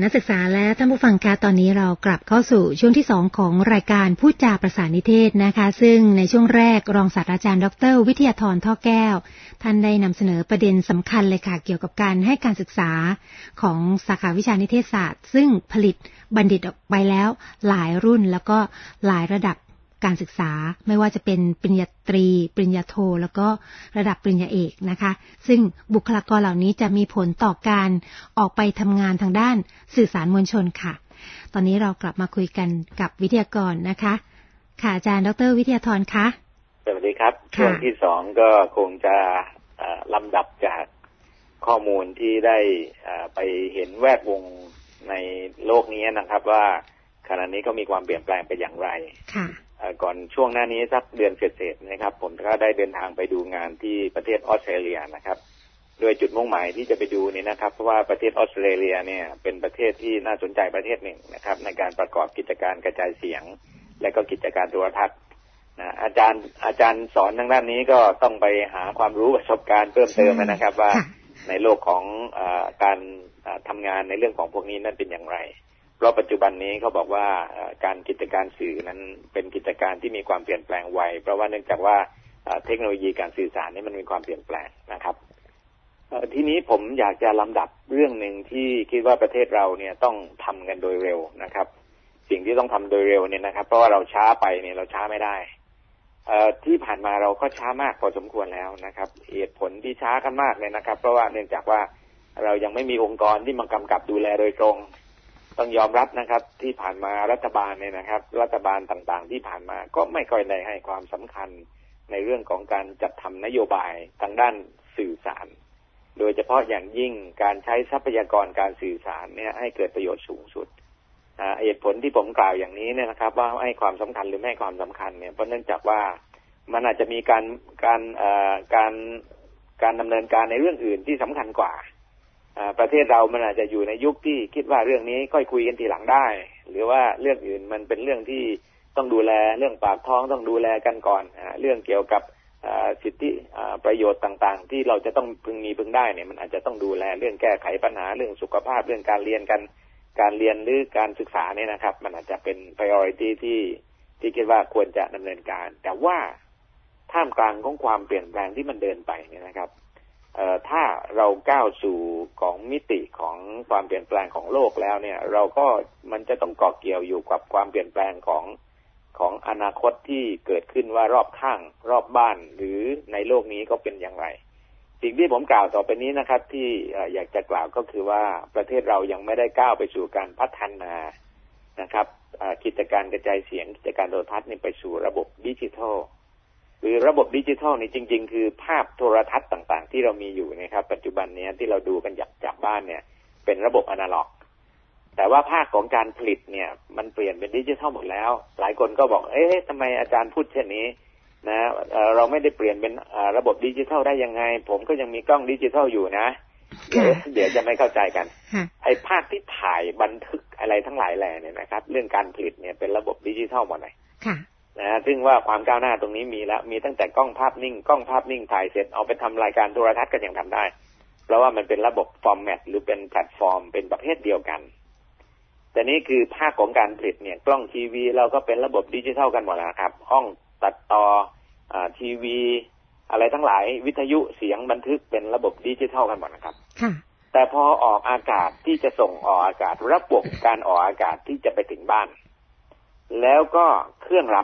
A: กศึกษาและท่านผู้ฟังคะตอนนี้เรากลับเข้าสู่ช่วงที่สองของรายการพูดจาประสานนิเทศนะคะซึ่งในช่วงแรกรองศาสตราจารย์ดร.วิทยาธรท่อแก้วท่านได้นำเสนอประเด็นสำคัญเลยค่ะเกี่ยวกับการให้การศึกษาของสาขาวิชานิเทศศาสตร์ซึ่งผลิตบัณฑิตออกไปแล้วหลายรุ่นแล้วก็หลายระดับการศึกษาไม่ว่าจะเป็นปริญญาตรีปริญญาโทแล้วก็ระดับปริญญาเอกนะคะซึ่งบุคลากรเหล่านี้จะมีผลต่อการออกไปทำงานทางด้านสื่อสารมวลชนค่ะตอนนี้เรากลับมาคุยกันกับวิทยากรนะคะค่ะอาจารย์ดร.วิทยาธรคะ
B: สวัสดีครับช่วงที่สองก็คงจะลำดับจากข้อมูลที่ได้ไปเห็นแวดวงในโลกนี้นะครับว่าขณะนี้ก็มีความเปลี่ยนแปลงไปอย่างไรค่ะก่อนช่วงหน้านี้สักเดือนเศษๆนะครับผมก็ได้เดินทางไปดูงานที่ประเทศออสเตรเลียนะครับโดยจุดมุ่งหมายที่จะไปดูนี่นะครับเพราะว่าประเทศออสเตรเลียเนี่ยเป็นประเทศที่น่าสนใจประเทศหนึ่งนะครับในการประกอบกิจการกระจายเสียงและก็กิจการโทรทัศน์นะอาจารย์อาจารย์สอนทางด้านนี้ก็ต้องไปหาความรู้ประสบการณ์เพิ่มเติมนะครับว่าในโลกของอ่าการทำงานในเรื่องของพวกนี้นั้นเป็นอย่างไรเพราะปัจจุบันนี้เขาบอกว่าการกิจการสื่อนั้นเป็นกิจการที่มีความเปลี่ยนแปลงไวเพราะว่าเนื่องจากว่าเทคโนโลยีการสื่อสารนี่มันมีความเปลี่ยนแปลงนะครับทีนี้ผมอยากจะลำดับเรื่องหนึ่งที่คิดว่าประเทศเราเนี่ยต้องทำกันโดยเร็วนะครับสิ่งที่ต้องทำโดยเร็วเนี่ยนะครับเพราะว่าเราช้าไปเนี่ยเราช้าไม่ได้ที่ผ่านมาเราก็ช้ามากพอสมควรแล้วนะครับเหตุผลที่ช้ากันมากเลยนะครับเพราะว่าเนื่องจากว่าเรายังไม่มีองค์กรที่มากำกับดูแลโดยตรงต้องยอมรับนะครับที่ผ่านมารัฐบาลเนี่ยนะครับรัฐบาลต่างๆที่ผ่านมาก็ไม่ค่อยได้ให้ความสำคัญในเรื่องของการจัดทำนโยบายทางด้านสื่อสารโดยเฉพาะอย่างยิ่งการใช้ทรัพยากรการสื่อสารเนี่ยให้เกิดประโยชน์สูงสุดเหตุผลที่ผมกล่าวอย่างนี้เนี่ยนะครับว่าให้ความสำคัญหรือไม่ให้ความสำคัญเนี่ยเพราะเนื่องจากว่ามันอาจจะมีการการการการดำเนินการในเรื่องอื่นที่สำคัญกว่าประเทศเรามันอาจจะอยู่ในยุคที่คิดว่าเรื่องนี้ค่อยคุยกันทีหลังได้หรือว่าเรื่องอื่นมันเป็นเรื่องที่ต้องดูแลเรื่องปากท้องต้องดูแลกันก่อนเรื่องเกี่ยวกับสิทธิประโยชน์ต่างๆที่เราจะต้องพึงมีพึงได้เนี่ยมันอาจจะต้องดูแลเรื่องแก้ไขปัญหาเรื่องสุขภาพเรื่องการเรียนกันการเรียนหรือการศึกษาเนี่ยนะครับมันอาจจะเป็น priority ที่ที่คิดว่าควรจะดำเนินการแต่ว่าท่ามกลางของความเปลี่ยนแปลงที่มันเดินไปเนี่ยนะครับเอ่อถ้าเราก้าวสู่ของมิติของความเปลี่ยนแปลงของโลกแล้วเนี่ยเราก็มันจะต้องเกาะเกี่ยวอยู่กับความเปลี่ยนแปลงของของอนาคตที่เกิดขึ้นว่ารอบข้างรอบบ้านหรือในโลกนี้ก็เป็นอย่างไรสิ่งที่ผมกล่าวต่อไปนี้นะครับที่อยากจะกล่าวก็คือว่าประเทศเรายังไม่ได้ก้าวไปสู่การพัฒนานะครับกิจการกระจายเสียงกิจการโทรทัศน์นี่ไปสู่ระบบดิจิทัลหรือระบบดิจิทัลนี่จริงๆคือภาพโทรทัศน์ต่างๆที่เรามีอยู่นะครับปัจจุบันนี้ที่เราดูกันจากจากบ้านเนี่ยเป็นระบบอนาล็อกแต่ว่าภาคของการผลิตเนี่ยมันเปลี่ยนเป็นดิจิทัลหมดแล้วหลายคนก็บอกเอ๊ะทำไมอาจารย์พูดเช่นนี้นะเราไม่ได้เปลี่ยนเป็นระบบดิจิทัลได้ยังไงผมก็ยังมีกล้องดิจิทัลอยู่นะเดี๋ยวเดี๋ยวจะไม่เข้าใจกันไอ้ภาคที่ถ่ายบันทึกอะไรทั้งหลายแหล่เนี่ยนะครับเรื่องการผลิตเนี่ยเป็นระบบดิจิทัลหมดเลยนะซึ่งว่าความก้าวหน้าตรงนี้มีแล้วมีตั้งแต่กล้องภาพนิ่งกล้องภาพนิ่งถ่ายเสร็จเอาไปทำรายการโทรทัศน์กันยังทำได้เพราะว่ามันเป็นระบบฟอร์แมตหรือเป็นแพลตฟอร์มเป็นประเภทเดียวกันแต่นี้คือภาคของการผลิตเนี่ยกล้องทีวีเราก็เป็นระบบดิจิทัลกันหมดแล้วครับห้องตัดต่ออ่าทีวีอะไรทั้งหลายวิทยุเสียงบันทึกเป็นระบบดิจิทัลกันหมดนะครับแต่พอออกอากาศที่จะส่งออกอากาศระบบการออกอากาศที่จะไปถึงบ้านแล้วก็เครื่องรับ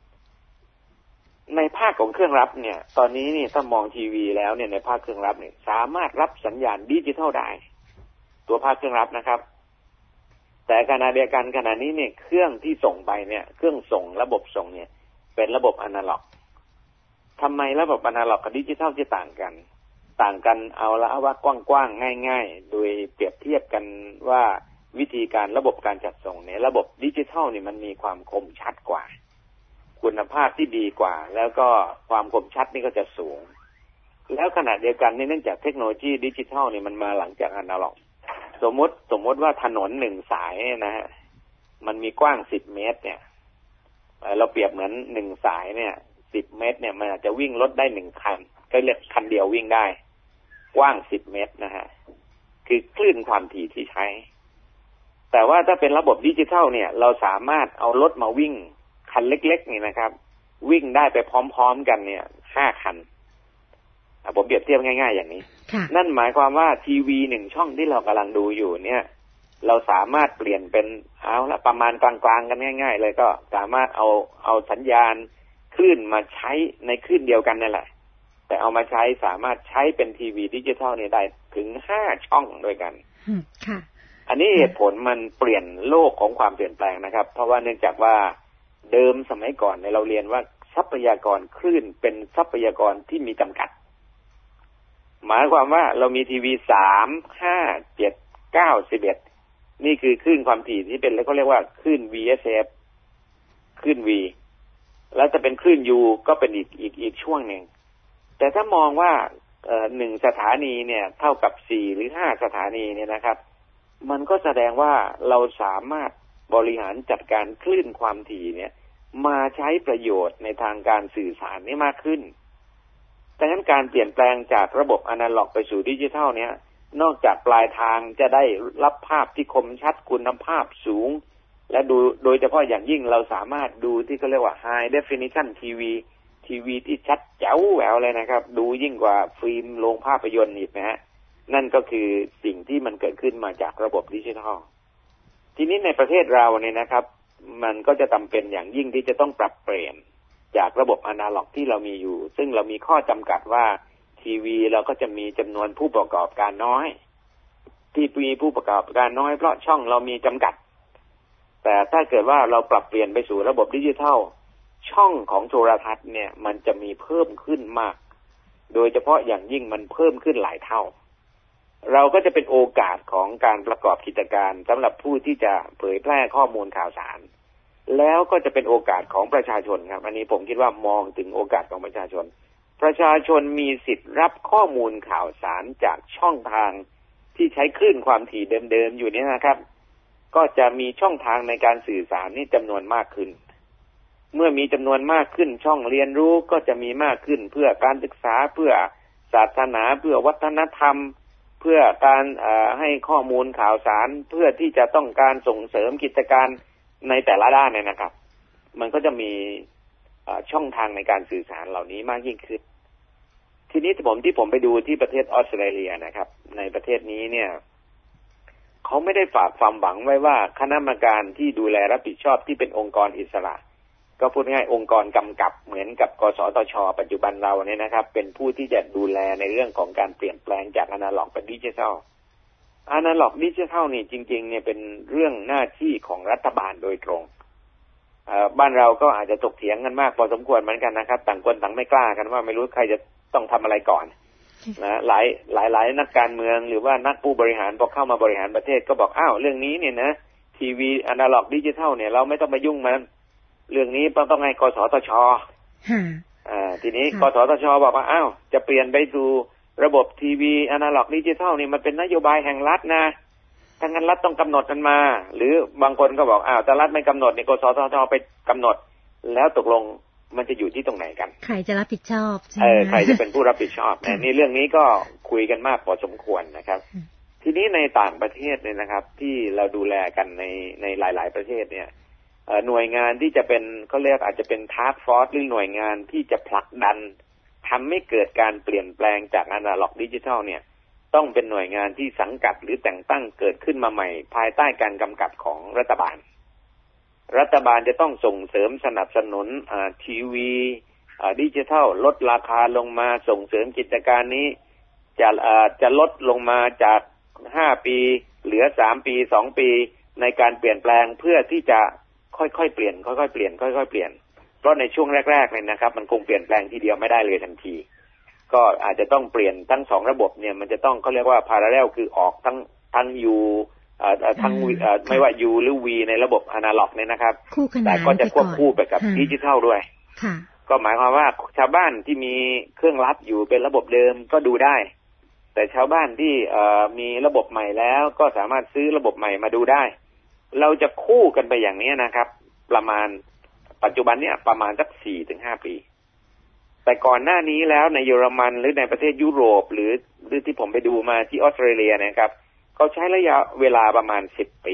B: ในภาคของเครื่องรับเนี่ยตอนนี้นี่ถ้ามองทีวีแล้วเนี่ยในภาคเครื่องรับเนี่ยสามารถรับสัญญาณดิจิทัลได้ตัวภาคเครื่องรับนะครับแต่ขณะเดียวกันขณะนี้เนี่ยเครื่องที่ส่งไปเนี่ยเครื่องส่งระบบส่งเนี่ยเป็นระบบอนาล็อกทำไมระบบอนาล็อกกับดิจิทัลจะต่างกันต่างกันเอาละว่ากว้างๆง่ายๆโดยเปรียบเทียบกันว่าวิธีการระบบการจัดส่งเนี่ยระบบดิจิทัลนี่มันมีความคมชัดกว่าคุณภาพที่ดีกว่าแล้วก็ความคมชัดนี่ก็จะสูงแล้วขณะเดียวกันเนื่องจากเทคโนโลยีดิจิทัลนี่มันมาหลังจากอนาล็อกสมมติสมมติว่าถนนหนึ่งสายนะฮะมันมีกว้างสิบเมตรเนี่ยเราเปรียบเหมือนหนึ่งสายเนี่ยสิบเมตรเนี่ยมันอาจจะวิ่งรถได้หนึ่งคันก็เรียกคันเดียววิ่งได้กว้างสิบเมตรนะฮะคือคลื่นความถี่ที่ใช้
C: แต่ว่าถ้าเป็นระบบดิจิทัลเนี่ยเราสามารถเอารถมาวิ่งคันเล็กๆนี่นะครับวิ่งได้ไปพร้อมๆกันเนี่ยห้าคันผมเปรียบเทียบง่ายๆอย่างนี้นั่นหมายความว่าทีวีหนึ่งช่องที่เรากำลังดูอยู่เนี่ยเราสามารถเปลี่ยนเป็นเอาละประมาณกลางๆกันง่ายๆเลยก็สามารถเอาเอาสัญญาณคลื่นมาใช้ในคลื่นเดียวกันนั่นแหละแต่เอามาใช้สามารถใช้เป็นทีวีดิจิทัลเนี่ยได้ถึงห้าช่องด้วยกันค่ะอันนี้เหตุผลมันเปลี่ยนโลกของความเปลี่ยนแปลงนะครับเพราะว่าเนื่องจากว่าเดิมสมัยก่อนเนี่ยเราเรียนว่าทรัพยากรคลื่นเป็นทรัพยากรที่มีจำกัดหมายความว่าเรามีทีวีสามห้าเจ็ดเก้าสิบเอ็ดนี่คือคลื่นความถี่ที่เป็นแล้วก็เรียกว่าคลื่น วี เอส เอฟ คลื่น V แล้วจะเป็นคลื่น U ก็เป็นอีกอีกอีกช่วงหนึ่งแต่ถ้ามองว่าเอ่อหนึ่งสถานีเนี่ยเท่ากับสี่หรือห้าสถานีเนี่ยนะครับมันก็แสดงว่าเราสามารถบริหารจัดการคลื่นความถี่เนี่ยมาใช้ประโยชน์ในทางการสื่อสารนี่มากขึ้นดังนั้นการเปลี่ยนแปลงจากระบบอนาล็อกไปสู่ดิจิทัลเนี่ยนอกจากปลายทางจะได้รับภาพที่คมชัดคุณภาพสูงและดูโดยเฉพาะอย่างยิ่งเราสามารถดูที่เขาเรียกว่า High Definition ที วี ทีวีที่ชัดแจ๋วแหววเลยนะครับดูยิ่งกว่าฟิล์มโรงภาพยนตร์อีกนะฮะนั่นก็คือสิ่งที่มันเกิดขึ้นมาจากระบบดิจิทัลทีนี้ในประเทศเราเนี่ยนะครับมันก็จะจำเป็นอย่างยิ่งที่จะต้องปรับเปลี่ยนจากระบบอนาล็อกที่เรามีอยู่ซึ่งเรามีข้อจำกัดว่าทีวีเราก็จะมีจำนวนผู้ประกอบการน้อยที่มีผู้ประกอบการน้อยเพราะช่องเรามีจำกัดแต่ถ้าเกิดว่าเราปรับเปลี่ยนไปสู่ระบบดิจิทัลช่องของโทรทัศน์เนี่ยมันจะมีเพิ่มขึ้นมากโดยเฉพาะอย่างยิ่งมันเพิ่มขึ้นหลายเท่าเราก็จะเป็นโอกาสของการประกอบกิจการสำหรับผู้ที่จะเผยแพร่ข้อมูลข่าวสารแล้วก็จะเป็นโอกาสของประชาชนครับอันนี้ผมคิดว่ามองถึงโอกาสของประชาชนประชาชนมีสิทธิ์รับข้อมูลข่าวสารจากช่องทางที่ใช้คลื่นความถี่เดิมๆอยู่นี้นะครับก็จะมีช่องทางในการสื่อสารนี่จำนวนมากขึ้นเมื่อมีจำนวนมากขึ้นช่องเรียนรู้ก็จะมีมากขึ้นเพื่อการศึกษาเพื่อศาสนาเพื่อวัฒนธรรมเพื่อการให้ข้อมูลข่าวสารเพื่อที่จะต้องการส่งเสริมกิจการในแต่ละด้านเนี่ยนะครับมันก็จะมีช่องทางในการสื่อสารเหล่านี้มากยิ่งขึ้นทีนี้ผมที่ผมไปดูที่ประเทศออสเตรเลียนะครับในประเทศนี้เนี่ยเขาไม่ได้ฝากความหวังไว้ว่าคณะกรรมการที่ดูแลรับผิดชอบที่เป็นองค์กรอิสระก็พูดง่ายองค์กรกำกับเหมือนกับกสทช.ปัจจุบันเราเนี่ยนะครับเป็นผู้ที่จะดูแลในเรื่องของการเปลี่ยนแปลงจากอนาล็อกเป็นดิจิทัลอนาล็อกดิจิทัลนี่จริงๆเนี่ยเป็นเรื่องหน้าที่ของรัฐบาลโดยตรงบ้านเราก็อาจจะถกเถียงกันมากพอสมควรเหมือนกันนะครับต่างคนต่างไม่กล้ากันว่าไม่รู้ใครจะต้องทำอะไรก่อนนะหลายหลายหลายนักการเมืองหรือว่านักผู้บริหารพอเข้ามาบริหารประเทศก็บอกอ้าวเรื่องนี้เนี่ยนะทีวีอนาล็อกดิจิทัลเนี่ยเราไม่ต้องมายุ่งมันเรื่องนี้ต้องต้องให้กสทช.อ่าทีนี้กสทช.บอกว่าอ้าวจะเปลี่ยนไปสู่ระบบทีวีอนาล็อกดิจิทัลนี่มันเป็นนโยบายแห่งรัฐนะถ้างั้นรัฐต้องกำหนดกันมาหรือบางคนก็บอกอ้าวแต่รัฐไม่กำหนดนี่กสทช.ไปกำหนดแล้วตกลงมันจะอยู่ที่ตรงไหนกันใครจะรับผิดชอบเออใครจะเป็นผู้รับผิดชอบเนี่ยนี่เรื่องนี้ก็คุยกันมากพอสมควรนะครับทีนี้ในต่างประเทศเนี่ยนะครับที่เราดูแลกันในในหลายๆประเทศเนี่ยหน่วยงานที่จะเป็นเขาเรียกอาจจะเป็นทาสก์ฟอร์สหรือหน่วยงานที่จะผลักดันทำให้เกิดการเปลี่ยนแปลงจากอนาล็อกดิจิทัลเนี่ยต้องเป็นหน่วยงานที่สังกัดหรือแต่งตั้งเกิดขึ้นมาใหม่ภายใต้การกำกับของรัฐบาลรัฐบาลจะต้องส่งเสริมสนับสนุนทีวีดิจิทัลลดราคาลงมาส่งเสริมกิจการนี้จะจะลดลงมาจากห้าปีเหลือสามปีสองปีในการเปลี่ยนแปลงเพื่อที่จะค่อยๆเปลี่ยนค่อยๆเปลี่ยนค่อยๆเปลี่ยนเพราะในช่วงแรกๆเนี่ยนะครับมันคงเปลี่ยนแปลงทีเดียวไม่ได้เลยทันทีก็อาจจะต้องเปลี่ยนทั้งสองระบบเนี่ยมันจะต้องเขาเรียกว่า parallel คือออกทั้งทั้ง U ทั้งไม่ว่า U หรือ V ในระบบอนาล็อกเนี่ยนะครับแต่ก็จะควบคู่ไปกับดิจิทัลด้วยก็หมายความว่าชาวบ้านที่มีเครื่องรับอยู่เป็นระบบเดิมก็ดูได้แต่ชาวบ้านที่มีระบบใหม่แล้วก็สามารถซื้อระบบใหม่มาดูได้เราจะคู่กันไปอย่างนี้นะครับประมาณปัจจุบันเนี่ยประมาณสัก สี่ถึงห้า ปีแต่ก่อนหน้านี้แล้วในเยอรมันหรือในประเทศยุโรปหรือหรือที่ผมไปดูมาที่ออสเตรเลียนะครับเขาใช้ระยะเวลาประมาณสิบปี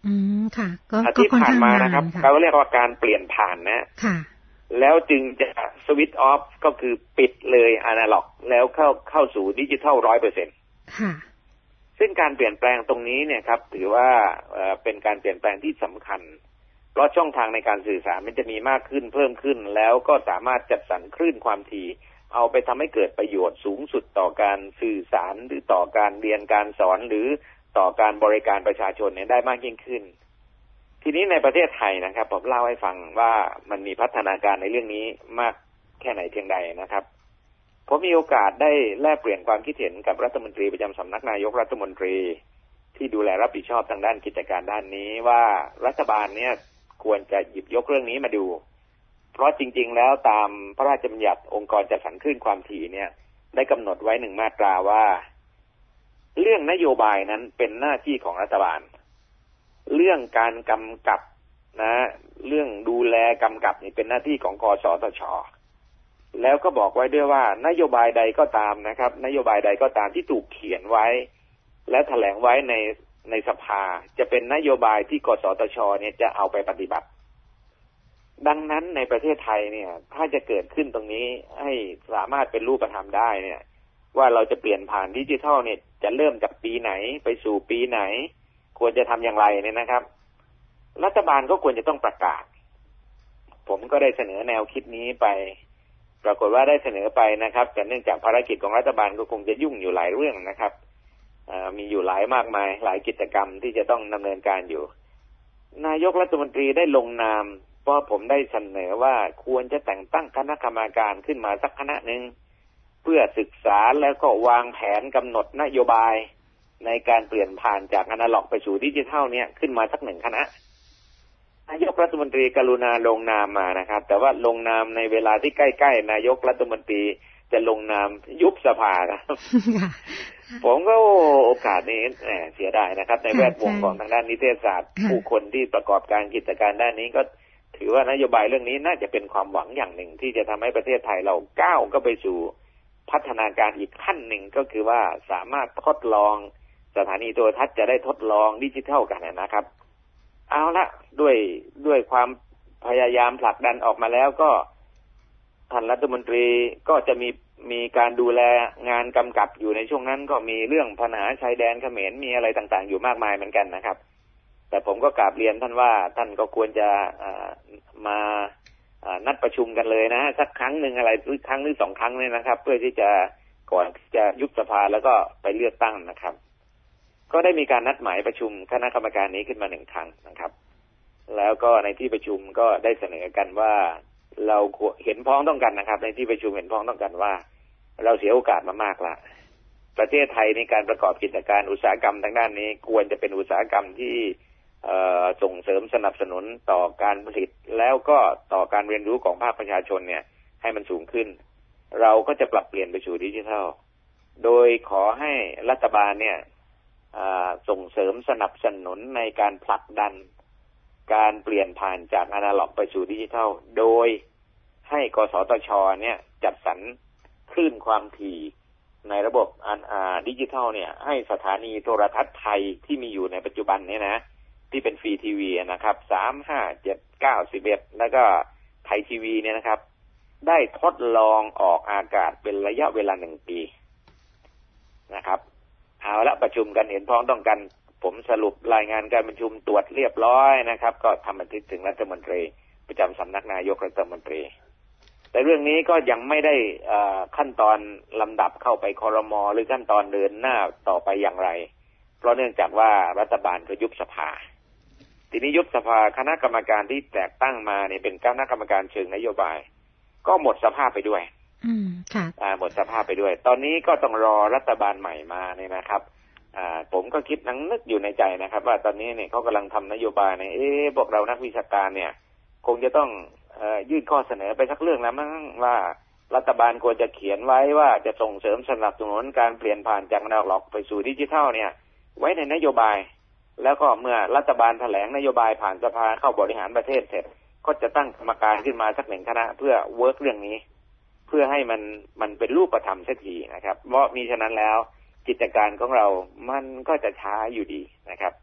A: อืมค่ะก็
C: ที่ผ่านมานะครับเขาเรียกว่าการเปลี่ยนผ่านนะ
A: ค่ะ
C: แล้วจึงจะสวิตช์ออฟก็คือปิดเลยอนาล็อกแล้วเข้าเข้าสู่ดิจิทัล ร้อยเปอร์เซ็นต์
A: ค่ะ
C: ซึ่งการเปลี่ยนแปลงตรงนี้เนี่ยครับถือว่าเอ่อเป็นการเปลี่ยนแปลงที่สำคัญเพราะช่องทางในการสื่อสารมันจะมีมากขึ้นเพิ่มขึ้นแล้วก็สามารถจัดสรรคลื่นความถี่เอาไปทำให้เกิดประโยชน์สูงสุดต่อการสื่อสารหรือต่อการเรียนการสอนหรือต่อการบริการประชาชนเนี่ยได้มากยิ่งขึ้นทีนี้ในประเทศไทยนะครับผมเล่าให้ฟังว่ามันมีพัฒนาการในเรื่องนี้มากแค่ไหนเพียงใดนะครับผมมีโอกาสได้แลกเปลี่ยนความคิดเห็นกับรัฐมนตรีประจำสำนักนายกรัฐมนตรีที่ดูแลรับผิดชอบทางด้านกิจการด้านนี้ว่ารัฐบาลเนี่ยควรจะหยิบยกเรื่องนี้มาดูเพราะจริงๆแล้วตามพระราชบัญญัติองค์กรจัดสรรคลื่นความถี่เนี่ยได้กำหนดไว้หนึ่งมาตราว่าเรื่องนโยบายนั้นเป็นหน้าที่ของรัฐบาลเรื่องการกำกับนะเรื่องดูแลกำกับนี่เป็นหน้าที่ของกสทช.แล้วก็บอกไว้ด้วยว่านโยบายใดก็ตามนะครับนโยบายใดก็ตามที่ถูกเขียนไว้และแถลงไว้ในในสภาจะเป็นนโยบายที่กสทช.เนี่ยจะเอาไปปฏิบัติดังนั้นในประเทศไทยเนี่ยถ้าจะเกิดขึ้นตรงนี้ให้สามารถเป็นรูปธรรมได้เนี่ยว่าเราจะเปลี่ยนผ่านดิจิทัลเนี่ยจะเริ่มจากปีไหนไปสู่ปีไหนควรจะทำอย่างไรเนี่ยนะครับรัฐบาลก็ควรจะต้องประกาศผมก็ได้เสนอแนวคิดนี้ไปปรากฏว่าได้เสนอไปนะครับแต่เนื่องจากภารกิจของรัฐบาลก็คงจะยุ่งอยู่หลายเรื่องนะครับมีอยู่หลายมากมายหลายกิจกรรมที่จะต้องดำเนินการอยู่นายกรัฐมนตรีได้ลงนามเพราะผมได้เสนอว่าควรจะแต่งตั้งคณะกรรมการขึ้นมาสักคณะหนึ่งเพื่อศึกษาแล้วก็วางแผนกำหนดนโยบายในการเปลี่ยนผ่านจากอนาล็อกไปสู่ดิจิทัลเนี่ยขึ้นมาสักหนึ่งคณะนายกรัฐมนตรีกรุณาลงนามมานะครับแต่ว่าลงนามในเวลาที่ใกล้ๆนายกรัฐมนตรีจะลงนามยุบสภาครับ ผมก็โอกาสนี้เสียดายนะครับในแวดวงของทางด้านนิเทศศาสตร์ผู้คนที่ประกอบการกิจการด้านนี้ก็ถือว่านโยบายเรื่องนี้น่าจะเป็นความหวังอย่างหนึ่งที่จะทำให้ประเทศไทยเราก้าวก็ไปสู่พัฒนาการอีกขั้นหนึ่งก็คือว่าสามารถทดลองสถานีโทรทัศน์จะได้ทดลองดิจิทัลกันนะครับเอาละด้วยด้วยความพยายามผลักดันออกมาแล้วก็ท่านรัฐมนตรีก็จะมีมีการดูแลงานกำกับอยู่ในช่วงนั้นก็มีเรื่องปัญหาชายแดนเขมรมีอะไรต่างๆอยู่มากมายเหมือนกันนะครับแต่ผมก็กราบเรียนท่านว่าท่านก็ควรจะมานัดประชุมกันเลยนะสักครั้งหนึ่งอะไรหรือครั้งหรือสองครั้งเนี่ยนะครับเพื่อที่จะก่อนจะยุบสภาแล้วก็ไปเลือกตั้งนะครับก็ได้มีการนัดหมายประชุมคณะกรรมการนี้ขึ้นมาหนึ่งครั้งนะครับแล้วก็ในที่ประชุมก็ได้เสนอกันว่าเราเห็นพ้องต้องกันนะครับในที่ประชุมเห็นพ้องต้องกันว่าเราเสียโอกาสมามากละประเทศไทยในการประกอบกิจการอุตสาหกรรมทางด้านนี้ควรจะเป็นอุตสาหกรรมที่ส่งเสริมสนับสนุนต่อการผลิตแล้วก็ต่อการเรียนรู้ของภาคประชาชนเนี่ยให้มันสูงขึ้นเราก็จะปรับเปลี่ยนไปสู่ดิจิทัลโดยขอให้รัฐบาลเนี่ยส่งเสริมสนับสนุนในการผลักดันการเปลี่ยนผ่านจากอนาล็อกไปสู่ดิจิทัลโดยให้กสทช.เนี่ยจัดสรรคลื่นความถี่ในระบบดิจิทัลเนี่ยให้สถานีโทรทัศน์ไทยที่มีอยู่ในปัจจุบันเนี่ยนะที่เป็นฟรีทีวีนะครับสาม ห้า เจ็ด เก้า สิบเอ็ดแล้วก็ไทยทีวีเนี่ยนะครับได้ทดลองออกอากาศเป็นระยะเวลาหนึ่งปีนะครับเอาละประชุมกันเห็นพ้องต้องกันผมสรุปรายงานการประชุมตรวจเรียบร้อยนะครับก็ทำบันทึกถึงรัฐมนตรีประจำสำนักนายกรัฐมนตรีแต่เรื่องนี้ก็ยังไม่ได้ขั้นตอนลำดับเข้าไปครม.หรือขั้นตอนเดินหน้าต่อไปอย่างไรเพราะเนื่องจากว่ารัฐบาลก็ยุบสภาทีนี้ยุบสภาคณะกรรมการที่แต่งตั้งมาเนี่ยเป็นคณะกรรมการเชิงนโยบายก็หมดสภาพไปด้วย
A: อืมค่ะ
C: อ่าหมดสภาพไปด้วยตอนนี้ก็ต้องรอรัฐบาลใหม่มาเนี่ยนะครับอ่าผมก็คิดนั่งนึกอยู่ในใจนะครับว่าตอนนี้เนี่ยเขากำลังทำนโยบายเนี่ยเอ๊ะพวกเรานักวิชาการเนี่ยคงจะต้องเอ่อยื่นข้อเสนอไปสักเรื่องแล้วมั้งว่ารัฐบาลควรจะเขียนไว้ว่าจะส่งเสริมสนับสนุนการเปลี่ยนผ่านจากอนาล็อกไปสู่ดิจิทัลเนี่ยไว้ในนโยบายแล้วก็เมื่อรัฐบาลแถลงนโยบายผ่านสภาเข้าบริหารประเทศเสร็จก็จะตั้งกรรมการขึ้นมาสักหนึ่งคณะเพื่อเวิร์กเรื่องนี้เพื่อให้มันมันเป็นรูปธรรมเสียทีนะครับเพราะมีฉะนั้นแล้วกิจการของเรามันก็จะช้าอยู่ดีนะครับ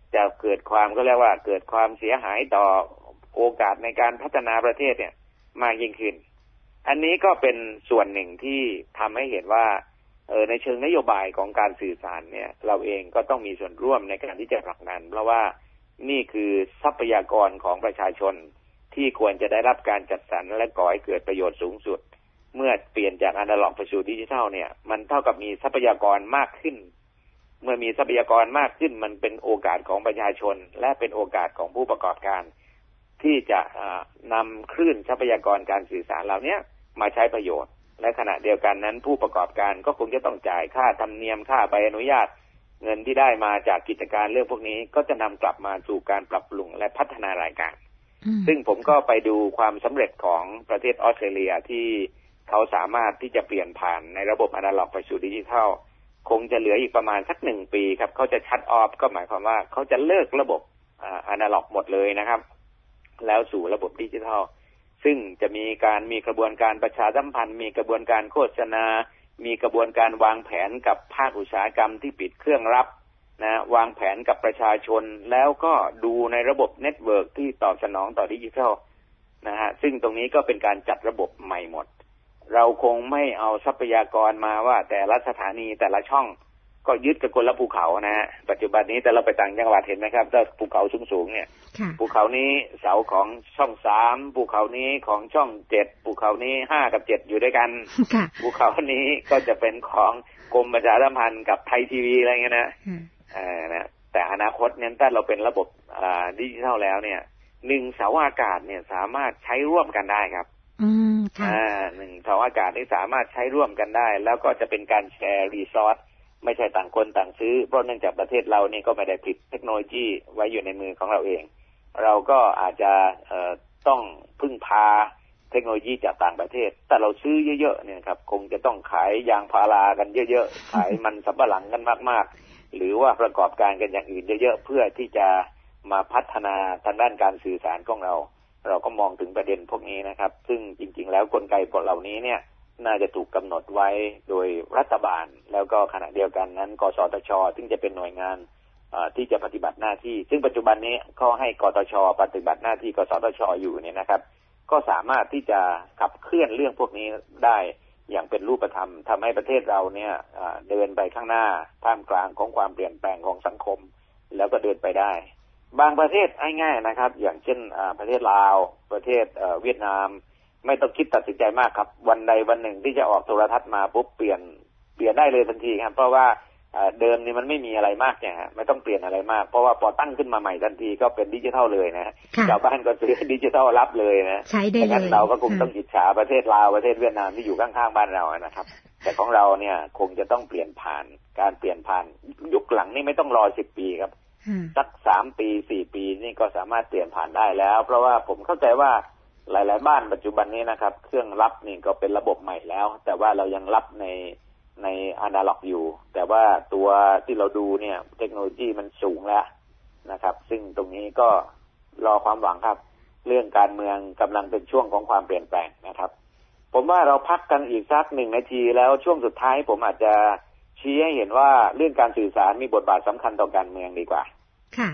C: จะเกิดความก็เรียกว่าเกิดความเสียหายต่อโอกาสในการพัฒนาประเทศเนี่ยมากยิ่งขึ้นอันนี้ก็เป็นส่วนหนึ่งที่ทำให้เห็นว่าเออในเชิงนโยบายของการสื่อสารเนี่ยเราเองก็ต้องมีส่วนร่วมในการที่จะผลักดันเพราะว่านี่คือทรัพยากรของประชาชนที่ควรจะได้รับการจัดสรรและก่อให้เกิดประโยชน์สูงสุดเมื่อเปลี่ยนจากอนาล็อกไปสู่ดิจิทัลเนี่ยมันเท่ากับมีทรัพยากรมากขึ้นเมื่อมีทรัพยากรมากขึ้นมันเป็นโอกาสของประชาชนและเป็นโอกาสของผู้ประกอบการที่จะนำคลื่นทรัพยากรการสื่อสารเหล่านี้มาใช้ประโยชน์และขณะเดียวกันนั้นผู้ประกอบการก็คงจะต้องจ่ายค่าธรรมเนียมค่าใบอนุญาตเงินที่ได้มาจากกิจการเรื่องพวกนี้ก็จะนำกลับมาสู่การปรับปรุงและพัฒนารายการซึ่งผมก็ไปดูความสำเร็จของประเทศออสเตรเลียที่เขาสามารถที่จะเปลี่ยนผ่านในระบบอนาล็อกไปสู่ดิจิทัลคงจะเหลืออีกประมาณสักหนึ่งปีครับเขาจะชัตออฟก็หมายความว่าเขาจะเลิกระบบอนาล็อกหมดเลยนะครับแล้วสู่ระบบดิจิทัลซึ่งจะมีการมีกระบวนการประชาสัมพันธ์มีกระบวนการโฆษณามีกระบวนการวางแผนกับภาคอุตสาหกรรมที่ปิดเครื่องรับนะวางแผนกับประชาชนแล้วก็ดูในระบบเน็ตเวิร์กที่ตอบสนองต่อดิจิทัลนะฮะซึ่งตรงนี้ก็เป็นการจัดระบบใหม่หมดเราคงไม่เอาทรัพยากรมาว่าแต่ละสถานีแต่ละช่องก็ยึดกับคนละภูเขานะฮะปัจจุบันนี้แต่เราไปต่างจังหวัดเห็นไหมครับถ้าภูเขาสูงๆเนี่ยภูเขานี้เสาของช่องสามภูเขานี้ของช่องเจ็ดภูเขานี้ห้ากับเจ็ดอยู่ด้วยกันภูเขานี้ก็จะเป็นของกรมประชาสัมพันธ์กับไทยทีวีอะไรเงี้ยนะอ่านะแต่อนาคตเนี่ยถ้าเราเป็นระบบอ่าดิจิทัลแล้วเนี่ยหนึ่งเสาอากาศเนี่ยสามารถใช้ร่วมกันได้ครับ
A: อืมค่ะ
C: อ่าหนึ่งเสาอากาศนี่สามารถใช้ร่วมกันได้แล้วก็จะเป็นการแชร์รีซอสไม่ใช่ต่างคนต่างซื้อเพราะเนื่องจากประเทศเรานี่ก็ไม่ได้ผลิตเทคโนโลยีไว้อยู่ในมือของเราเองเราก็อาจจะเอ่อต้องพึ่งพาเทคโนโลยีจากต่างประเทศแต่เราซื้อเยอะๆเนี่ยครับคงจะต้องขายยางพารากันเยอะๆขายมันสำปะหลังกันมากๆหรือว่าประกอบการกันอย่างอื่นเยอะๆเพื่อที่จะมาพัฒนาทางด้านการสื่อสารของเราเราก็มองถึงประเด็นพวกนี้นะครับซึ่งจริงๆแล้วกลไกพวกเหล่านี้เนี่ยน่าจะถูกกำหนดไว้โดยรัฐบาลแล้วก็ขณะเดียวกันนั้นกสทช.ซึ่งจะเป็นหน่วยงานที่จะปฏิบัติหน้าที่ซึ่งปัจจุบันนี้เขาให้กสทช.ปฏิบัติหน้าที่กสทช.อยู่เนี่ยนะครับก็สามารถที่จะขับเคลื่อนเรื่องพวกนี้ได้อย่างเป็นรูปธรรมทำให้ประเทศเราเนี่ยเดินไปข้างหน้าท่ามกลางของความเปลี่ยนแปลงของสังคมแล้วก็เดินไปได้บางประเทศง่ายๆนะครับอย่างเช่นประเทศลาวประเทศเวียดนามไม่ต้องคิดตัดสินใจมากครับวันใดวันหนึ่งที่จะออกโทรทัศน์มาปุ๊บเปลี่ยนเปลี่ยนได้เลยทันทีครับเพราะว่าเดิมนี่มันไม่มีอะไรมากเนี่ยฮะไม่ต้องเปลี่ยนอะไรมากเพราะว่าพอตั้งขึ้นมาใหม่ทันทีก็เป็นดิจิทัลเลยนะชาวบ้านก็ซื้อดิจิทัลรับเลยนะ
A: ใช้ได้เลย
C: เราก็คงต้องอิจฉาประเทศลาวประเทศเวียดนามที่อยู่ข้างๆบ้านเรานะครับแต่ของเราเนี่ยคงจะต้องเปลี่ยนผ่านการเปลี่ยนผ่านยุคหลังนี่ไม่ต้องรอสิบปีครับสักสามปีสี่ปีนี่ก็สามารถเปลี่ยนผ่านได้แล้วเพราะว่าผมเข้าใจว่าหลายๆบ้านปัจจุบันนี้นะครับเครื่องรับนี่ก็เป็นระบบใหม่แล้วแต่ว่าเรายังรับในในอนาล็อกอยู่แต่ว่าตัวที่เราดูเนี่ยเทคโนโลยีมันสูงแล้วนะครับซึ่งตรงนี้ก็รอความหวังครับเรื่องการเมืองกำลังเป็นช่วงของความเปลี่ยนแปลงนะครับผมว่าเราพักกันอีกสักหนึ่งนาทีแล้วช่วงสุดท้ายผมอาจจะชี้ให้เห็นว่าเรื่องการสื่อสารมีบทบาทสำคัญต่อการเมืองดีกว่า
A: ค่ะ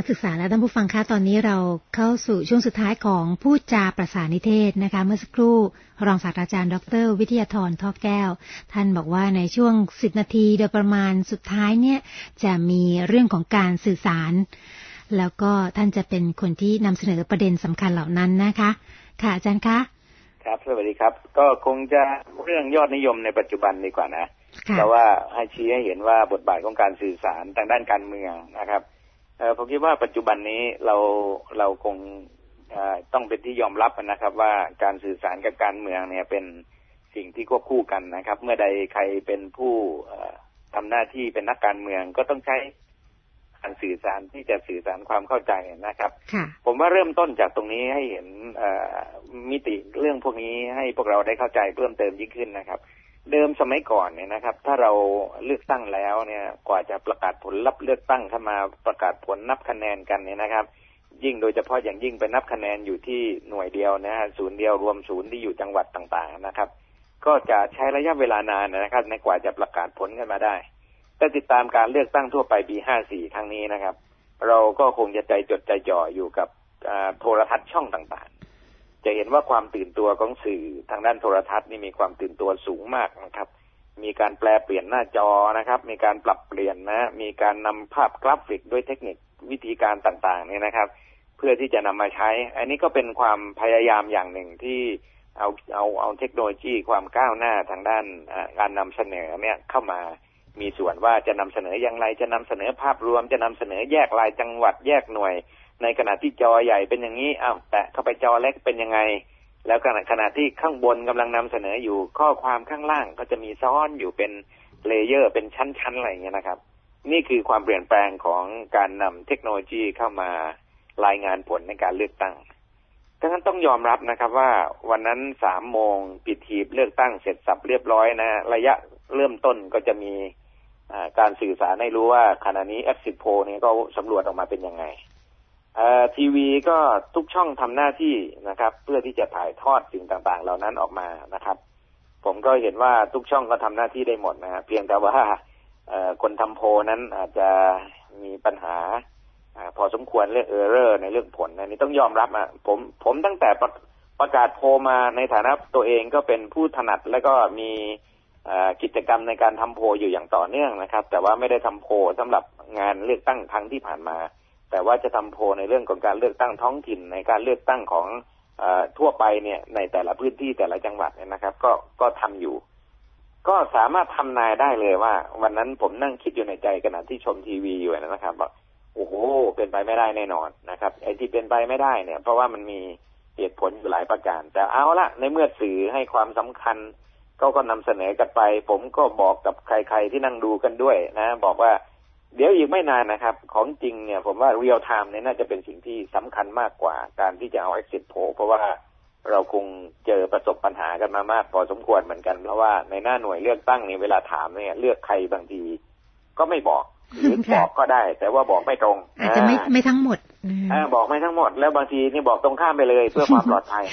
A: นักศึกษาและท่านผู้ฟังคะตอนนี้เราเข้าสู่ช่วงสุดท้ายของพูดจาประสานนิเทศนะคะเมื่อสักครู่รองศาสตราจารย์ดร.วิทยาธรทอบแก้วท่านบอกว่าในช่วงสิบนาทีโดยประมาณสุดท้ายเนี่ยจะมีเรื่องของการสื่อสารแล้วก็ท่านจะเป็นคนที่นำเสนอประเด็นสำคัญเหล่านั้นนะคะค่ะอาจารย์คะ
B: ครับสวัสดีครับก็คงจะเรื่องยอดนิยมในปัจจุบันดีกว่านะเพราะว่าให้ชี้ให้เห็นว่าบทบาทของการสื่อสารทางด้านการเมืองนะครับเอ่อผมคิดว่าปัจจุบันนี้เราเราคงต้องเป็นที่ยอมรับนะครับว่าการสื่อสารกับการเมืองเนี่ยเป็นสิ่งที่ควบคู่กันนะครับเมื่อใดใครเป็นผู้ทำหน้าที่เป็นนักการเมืองก็ต้องใช้การสื่อสารที่จะสื่อสารความเข้าใจนะครับผมว่าเริ่มต้นจากตรงนี้ให้เห็นมิติเรื่องพวกนี้ให้พวกเราได้เข้าใจเพิ่มเติมยิ่งขึ้นนะครับเดิมสมัยก่อนเนี่ยนะครับถ้าเราเลือกตั้งแล้วเนี่ยกว่าจะประกาศผลลัพธ์เลือกตั้งเข้ามาประกาศผลนับคะแนนกันเนี่ยนะครับยิ่งโดยเฉพาะอย่างยิ่งไปนับคะแนนอยู่ที่หน่วยเดียวนะฮะศูนย์เดียวรวมศูนย์ที่อยู่จังหวัดต่างๆนะครับก็จะใช้ระยะเวลานานนะครับในกว่าจะประกาศผลกันมาได้แต่ติดตามการเลือกตั้งทั่วไปปีห้าสี่ครั้งนี้นะครับเราก็คงจะใจจดใจจ่ออยู่กับโทรทัศน์ช่องต่างๆจะเห็นว่าความตื่นตัวของสื่อทางด้านโทรทัศน์นี่มีความตื่นตัวสูงมากนะครับมีการแปลเปลี่ยนหน้าจอนะครับมีการปรับเปลี่ยนนะมีการนำภาพกราฟิกด้วยเทคนิควิธีการต่างๆเนี่ยนะครับเพื่อที่จะนำมาใช้อันนี้ก็เป็นความพยายามอย่างหนึ่งที่เอาเอาเอาเทคโนโลยีความก้าวหน้าทางด้านการนำเสนอเนี่ยเข้ามามีส่วนว่าจะนำเสนออย่างไรจะนำเสนอภาพรวมจะนำเสนอแยกรายจังหวัดแยกหน่วยในขณะที่จอใหญ่เป็นอย่างนี้อ้าวแตะเข้าไปจอเล็กเป็นยังไงแล้วขณะขณะที่ข้างบนกำลังนำเสนออยู่ข้อความข้างล่างก็จะมีซ้อนอยู่เป็นเลเยอร์เป็นชั้นๆอะไรอย่างเงี้ยนะครับนี่คือความเปลี่ยนแปลงของการนำเทคโนโลยีเข้ามารายงานผลในการเลือกตั้งดังนั้นต้องยอมรับนะครับว่าวันนั้นสามโมงปิดหีบเลือกตั้งเสร็จสับเรียบร้อยนะระยะเริ่มต้นก็จะมีการสื่อสารให้รู้ว่าขณะนี้ Exit Poll นี้ก็สำรวจออกมาเป็นยังไงทีวีก็ทุกช่องทำหน้าที่นะครับเพื่อที่จะถ่ายทอดสิ่งต่างๆเหล่านั้นออกมานะครับผมก็เห็นว่าทุกช่องก็ทำหน้าที่ได้หมดนะฮะเพียงแต่ว่าคนทำโพลนั้นอาจจะมีปัญหาพอสมควรเรื่องเออร์เรอร์ในเรื่องผลอันนี้ต้องยอมรับอ่ะผมผมตั้งแต่ประประกาศโพลมาในฐานะตัวเองก็เป็นผู้ถนัดและก็มีกิจกรรมในการทำโพลอยู่อย่างต่อเนื่องนะครับแต่ว่าไม่ได้ทำโพลสำหรับงานเลือกตั้งครั้งที่ผ่านมาแต่ว่าจะทำโพลในเรื่องของการเลือกตั้งท้องถิ่นในการเลือกตั้งของเอ่อทั่วไปเนี่ยในแต่ละพื้นที่แต่ละจังหวัดเนี่ยนะครับก็ก็ทำอยู่ก็สามารถทำนายได้เลยว่าวันนั้นผมนั่งคิดอยู่ในใจขณะที่ชมทีวีอยู่นะครับว่าโอ้โหเป็นไปไม่ได้แน่นอนนะครับไอ้ที่เป็นไปไม่ได้เนี่ยเพราะว่ามันมีเหตุผลอยู่หลายประการแต่เอาละในเมื่อสื่อให้ความสำคัญเขาก็นำเสนอกันไปผมก็บอกกับใครๆที่นั่งดูกันด้วยนะบอกว่าเดี๋ยวอีกไม่นานนะครับของจริงเนี่ยผมว่า real time เนี่ยน่าจะเป็นสิ่งที่สำคัญมากกว่าการที่จะเอา exit poll เพราะว่าเราคงเจอประสบปัญหากันมามากพอสมควรเหมือนกันเพราะว่าในหน้าหน่วยเลือกตั้งนี่เวลาถามเนี่ยเลือกใครบางทีก็ไม่บอกหรือบอกก็ได้แต่ว่าบอกไม่ตรง
A: อาจจะไม่ไม่ทั้งหมด
B: อ่าบอกไม่ทั้งหมดแล้วบางทีนี่บอกตรงข้ามไปเลยเพื่อความปลอดภัย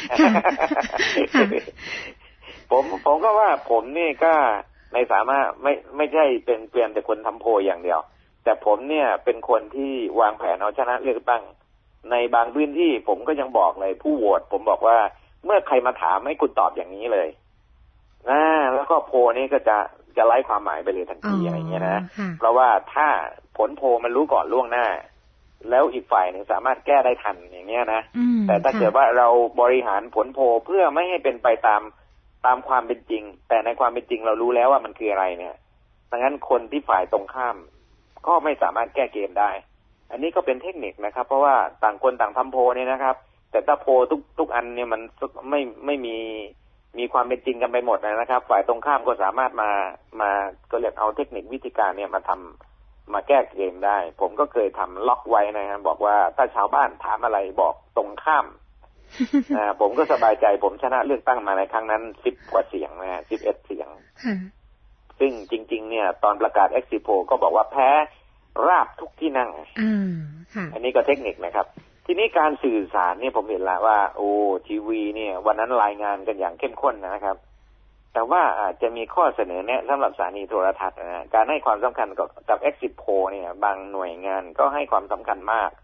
B: ผมผมก็ว่าผมนี่ก็ไม่สามารถไม่ไม่ใช่เป็นเพียงแต่คนทำโพลอย่างเดียวแต่ผมเนี่ยเป็นคนที่วางแผนเอาชนะเลือกตั้งในบางพื้นที่ผมก็ยังบอกเลยผู้โหวตผมบอกว่าเมื่อใครมาถามให้คุณตอบอย่างนี้เลยนะแล้วก็โพลนี้ก็จะจะไร้ความหมายไปเลยทันทีอะไรเงี้ยนะเพราะว่าถ้าผลโพลมันรู้ก่อนล่วงหน้าแล้วอีกฝ่ายหนึ่งสามารถแก้ได้ทันอย่างเงี้ยนะแต่ถ้าเกิดว่าเราบริหารผลโพลเพื่อไม่ให้เป็นไปตามตามความเป็นจริงแต่ในความเป็นจริงเรารู้แล้วว่ามันคืออะไรเนี่ยดังนั้นคนที่ฝ่ายตรงข้ามก็ไม่สามารถแก้เกมได้อันนี้ก็เป็นเทคนิคนะครับเพราะว่าต่างคนต่างทำโพลเนี่ยนะครับแต่ถ้าโพลทุกทุกอันเนี่ยมันไม่ไม่มีมีความเป็นจริงกันไปหมดนะครับฝ่ายตรงข้ามก็สามารถมามาก็เรียกเอาเทคนิควิธีการเนี่ยมาทำมาแก้เกมได้ผมก็เคยทำล็อกไว้นะครับบอกว่าถ้าชาวบ้านถามอะไรบอกตรงข้ามอ่าผมก็สบายใจผมชนะเลือกตั้งมาในครั้งนั้นสิบกว่าเสียงนะฮะสิบเอ็ดเสียงซึ่งจริงๆเนี่ยตอนประกาศ Exit Poll ก็บอกว่าแพ้ราบทุกที่นั่งอันนี้ก็เทคนิคนะครับทีนี้การสื่อสารเนี่ยผมเห็นแล้วว่าโอ้ทีวีเนี่ยวันนั้นรายงานกันอย่างเข้มข้นนะครับแต่ว่าอาจจะมีข้อเสนอแนะสำหรับสถานีโทรทัศน์นะการให้ความสำคัญกับกับ Exit Poll เนี่ยบางหน่วยงานก็ให้ความสำคัญมาก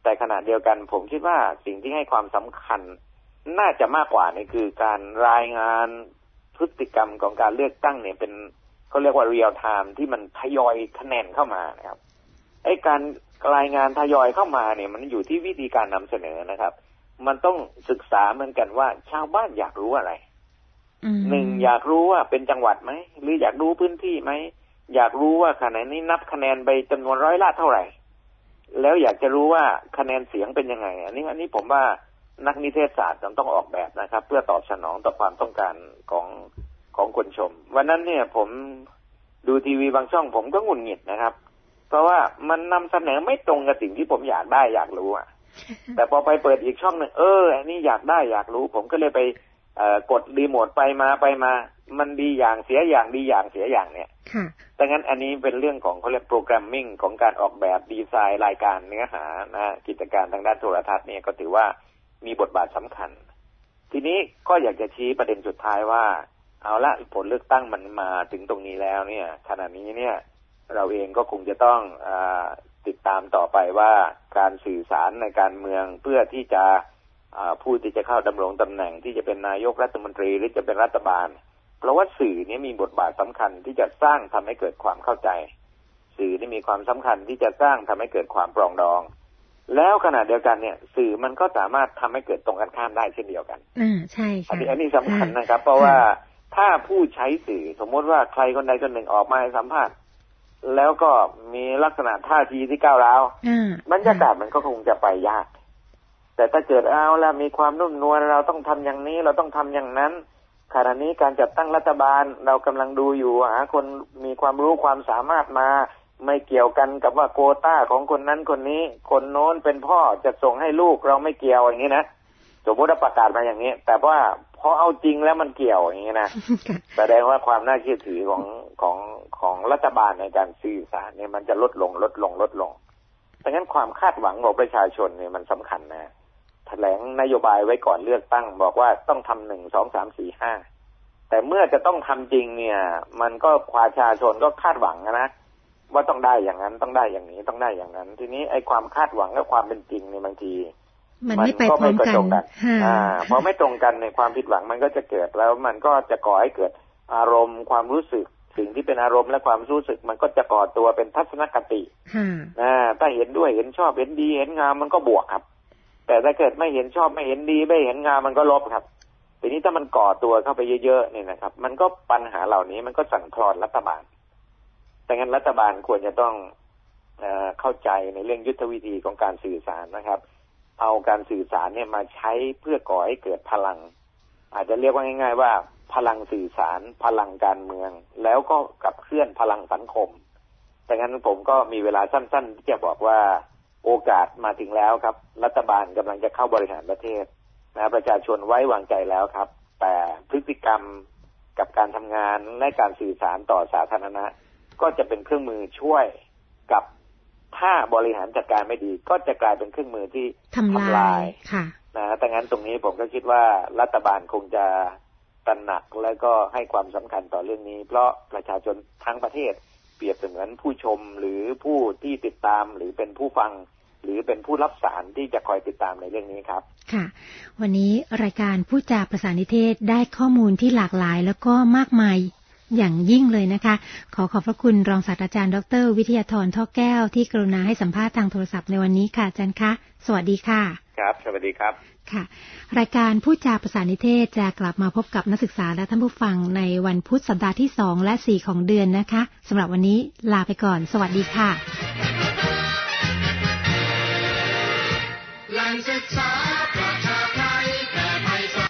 C: แต่ขณะเดียวกันผมคิดว่าสิ่งที่ให้ความสำคัญน่าจะมากกว่านี่คือการรายงานพฤติกรรมของการเลือกตั้งเนี่ยเป็นเขาเรียกว่าเรียลไทม์ที่มันทยอยคะแนนเข้ามานะครับไอ้การรายงานทยอยเข้ามาเนี่ยมันอยู่ที่วิธีการนำเสนอนะครับมันต้องศึกษาเหมือนกันว่าชาวบ้านอยากรู้อะไรหนึ่งอยากรู้ว่าเป็นจังหวัดไหมหรืออยากรู้พื้นที่ไหมอยากรู้ว่าขณะนี้นับคะแนนไปจำนวนร้อยละเท่าไหร่แล้วอยากจะรู้ว่าคะแนนเสียงเป็นยังไงอันนี้อันนี้ผมว่านักนิเทศศาสตร์ต้องออกแบบนะครับเพื่อตอบสนองต่อความต้องการของของคนชมวันนั้นเนี่ยผมดูทีวีบางช่องผมก็หงุดหงิดนะครับเพราะว่ามันนำเสนอไม่ตรงกับสิ่งที่ผมอยากได้อยากรู้อ่ะ แต่พอไปเปิดอีกช่องหนึ่งเอออันนี้อยากได้อยากรู้ผมก็เลยไปเอ่อกดรีโมทไปมาไปมามันดีอย่างเสียอย่างดีอย่างเสียอย่างเนี่ยดังนั้นอันนี้เป็นเรื่องของเขาเรียกโปรแกรมมิ่งของการออกแบบดีไซน์รายการเนื้อหานะกิจการทางด้านโทรทัศน์เนี่ยก็ถือว่ามีบทบาทสำคัญทีนี้ก็อยากจะชี้ประเด็นสุดท้ายว่าเอาละผลเลือกตั้งมันมาถึงตรงนี้แล้วเนี่ยขณะนี้เนี่ยเราเองก็คงจะต้องอติดตามต่อไปว่าการสื่อสารในการเมืองเพื่อที่จะผู้ที่จะเข้าดำรงตำแหน่งที่จะเป็นนายกรัฐมนตรีหรือจะเป็นรัฐบาลเพราะว่าสื่อนี้มีบทบาทสำคัญที่จะสร้างทำให้เกิดความเข้าใจสื่อนี่มีความสำคัญที่จะสร้างทำให้เกิดความปรองดองแล้วขณะเดียวกันเนี่ยสื่อมันก็สามารถทำให้เกิดตรงกันข้ามได้เช่นเดียวกัน
A: อ่าใช่ใช่
C: อันนี้อันนี้สำคัญนะครับเพราะว่าถ้าผู้ใช้สื่อสมมติว่าใครคนใดคนหนึ่งออกมาให้สัมภาษณ์แล้วก็มีลักษณะท่าทีที่ก้าวร้าวบรรยากาศมันก็คงจะไปยากแต่ถ้าเกิดเอาแล้วมีความนุ่มนวลเราต้องทำอย่างนี้เราต้องทำอย่างนั้นขณะนี้การจัดตั้งรัฐบาลเรากำลังดูอยู่หาคนมีความรู้ความสามารถมาไม่เกี่ยวกันกับว่าโควต้าของคนนั้นคนนี้คนโน้นเป็นพ่อจะส่งให้ลูกเราไม่เกี่ยวอย่างนี้นะสมมติว่าประกาศมาอย่างนี้แต่ว่าพอเอาจริงแล้วมันเกี่ยวอย่างนี้นะ แสดงว่าความน่าเชื่อถือของของของรัฐบาลในการสื่อสารเนี่ยมันจะลดลงลดลงลดลงดังนั้นความคาดหวังของประชาชนเนี่ยมันสำคัญนะแถลงนโยบายไว้ก่อนเลือกตั้งบอกว่าต้องทำหนึ่งสองสามสี่ห้าแต่เมื่อจะต้องทำจริงเนี่ยมันก็ประชาชนก็คาดหวังนะว่าต้องได้อย่างนั้นต้องได้อย่างนี้ต้องได้อย่างนั้นทีนี้ไอ้ความคาดหวังกับความเป็นจริงเนี่ยบางที
A: มันไม่ไปพร้อมกัน
C: อ่าพอไม่ตรงกันในความผิดหวังมันก็จะเกิดแล้วมันก็จะก่อให้เกิดอารมณ์ความรู้สึกสิ่งที่เป็นอารมณ์และความรู้สึกมันก็จะก่อตัวเป็นทัศนคติอ่าถ้าเห็นด้วยเห็นชอบเห็นดีเห็นงามมันก็บวกครับแต่ถ้าเกิดไม่เห็นชอบไม่เห็นดีไม่เห็นงามมันก็ลบครับทีนี้ถ้ามันก่อตัวเข้าไปเยอะๆเนี่ยนะครับมันก็ปัญหาเหล่านี้มันก็สั่นคลอนรัฐบาลดังนั้นรัฐบาลควรจะต้องเอ่อเข้าใจในเรื่องยุทธวิธีของการสื่อสารนะครับเอาการสื่อสารเนี่ยมาใช้เพื่อก่อให้เกิดพลังอาจจะเรียกว่าง่ายๆว่าพลังสื่อสารพลังการเมืองแล้วก็ขับเคลื่อนพลังสังคมดังนั้นผมก็มีเวลาสั้นๆที่จะบอกว่าโอกาสมาถึงแล้วครับรัฐบาลกำลังจะเข้าบริหารประเทศนะประชาชนไว้วางใจแล้วครับแต่พฤติกรรมกับการทำงานและการสื่อสารต่อสาธารณะก็จะเป็นเครื่องมือช่วยกับถ้าบริหารจัดการไม่ดีก็จะกลายเป็นเครื่องมือที่
A: ทำลาย
C: นะแต่งั้นตรงนี้ผมก็คิดว่ารัฐบาลคงจะตระหนักและก็ให้ความสำคัญต่อเรื่องนี้เพราะประชาชนทั้งประเทศเปรียบเสมือนผู้ชมหรือผู้ที่ติดตามหรือเป็นผู้ฟังหรือเป็นผู้รับสารที่จะคอยติดตามในเรื่องนี้ครับ
A: ค่ะวันนี้รายการพูดจาประสานนิเทศได้ข้อมูลที่หลากหลายแล้วก็มากมายอย่างยิ่งเลยนะคะขอขอบพระคุณรองศาสตราจารย์ดร.วิทยาธรท่อแก้วที่กรุณาให้สัมภาษณ์ทางโทรศัพท์ในวันนี้ค่ะอาจารย์คะสวัสดีค่ะ
C: ครับสวัสดีครับ
A: ค่ะรายการพูดจาประสานนิเทศจะกลับมาพบกับนักศึกษาและท่านผู้ฟังในวันพุธสัปดาห์ที่สองและสี่ของเดือนนะคะสำหรับวันนี้ลาไปก่อนสวัสดีค่ะแหล่งศึกษา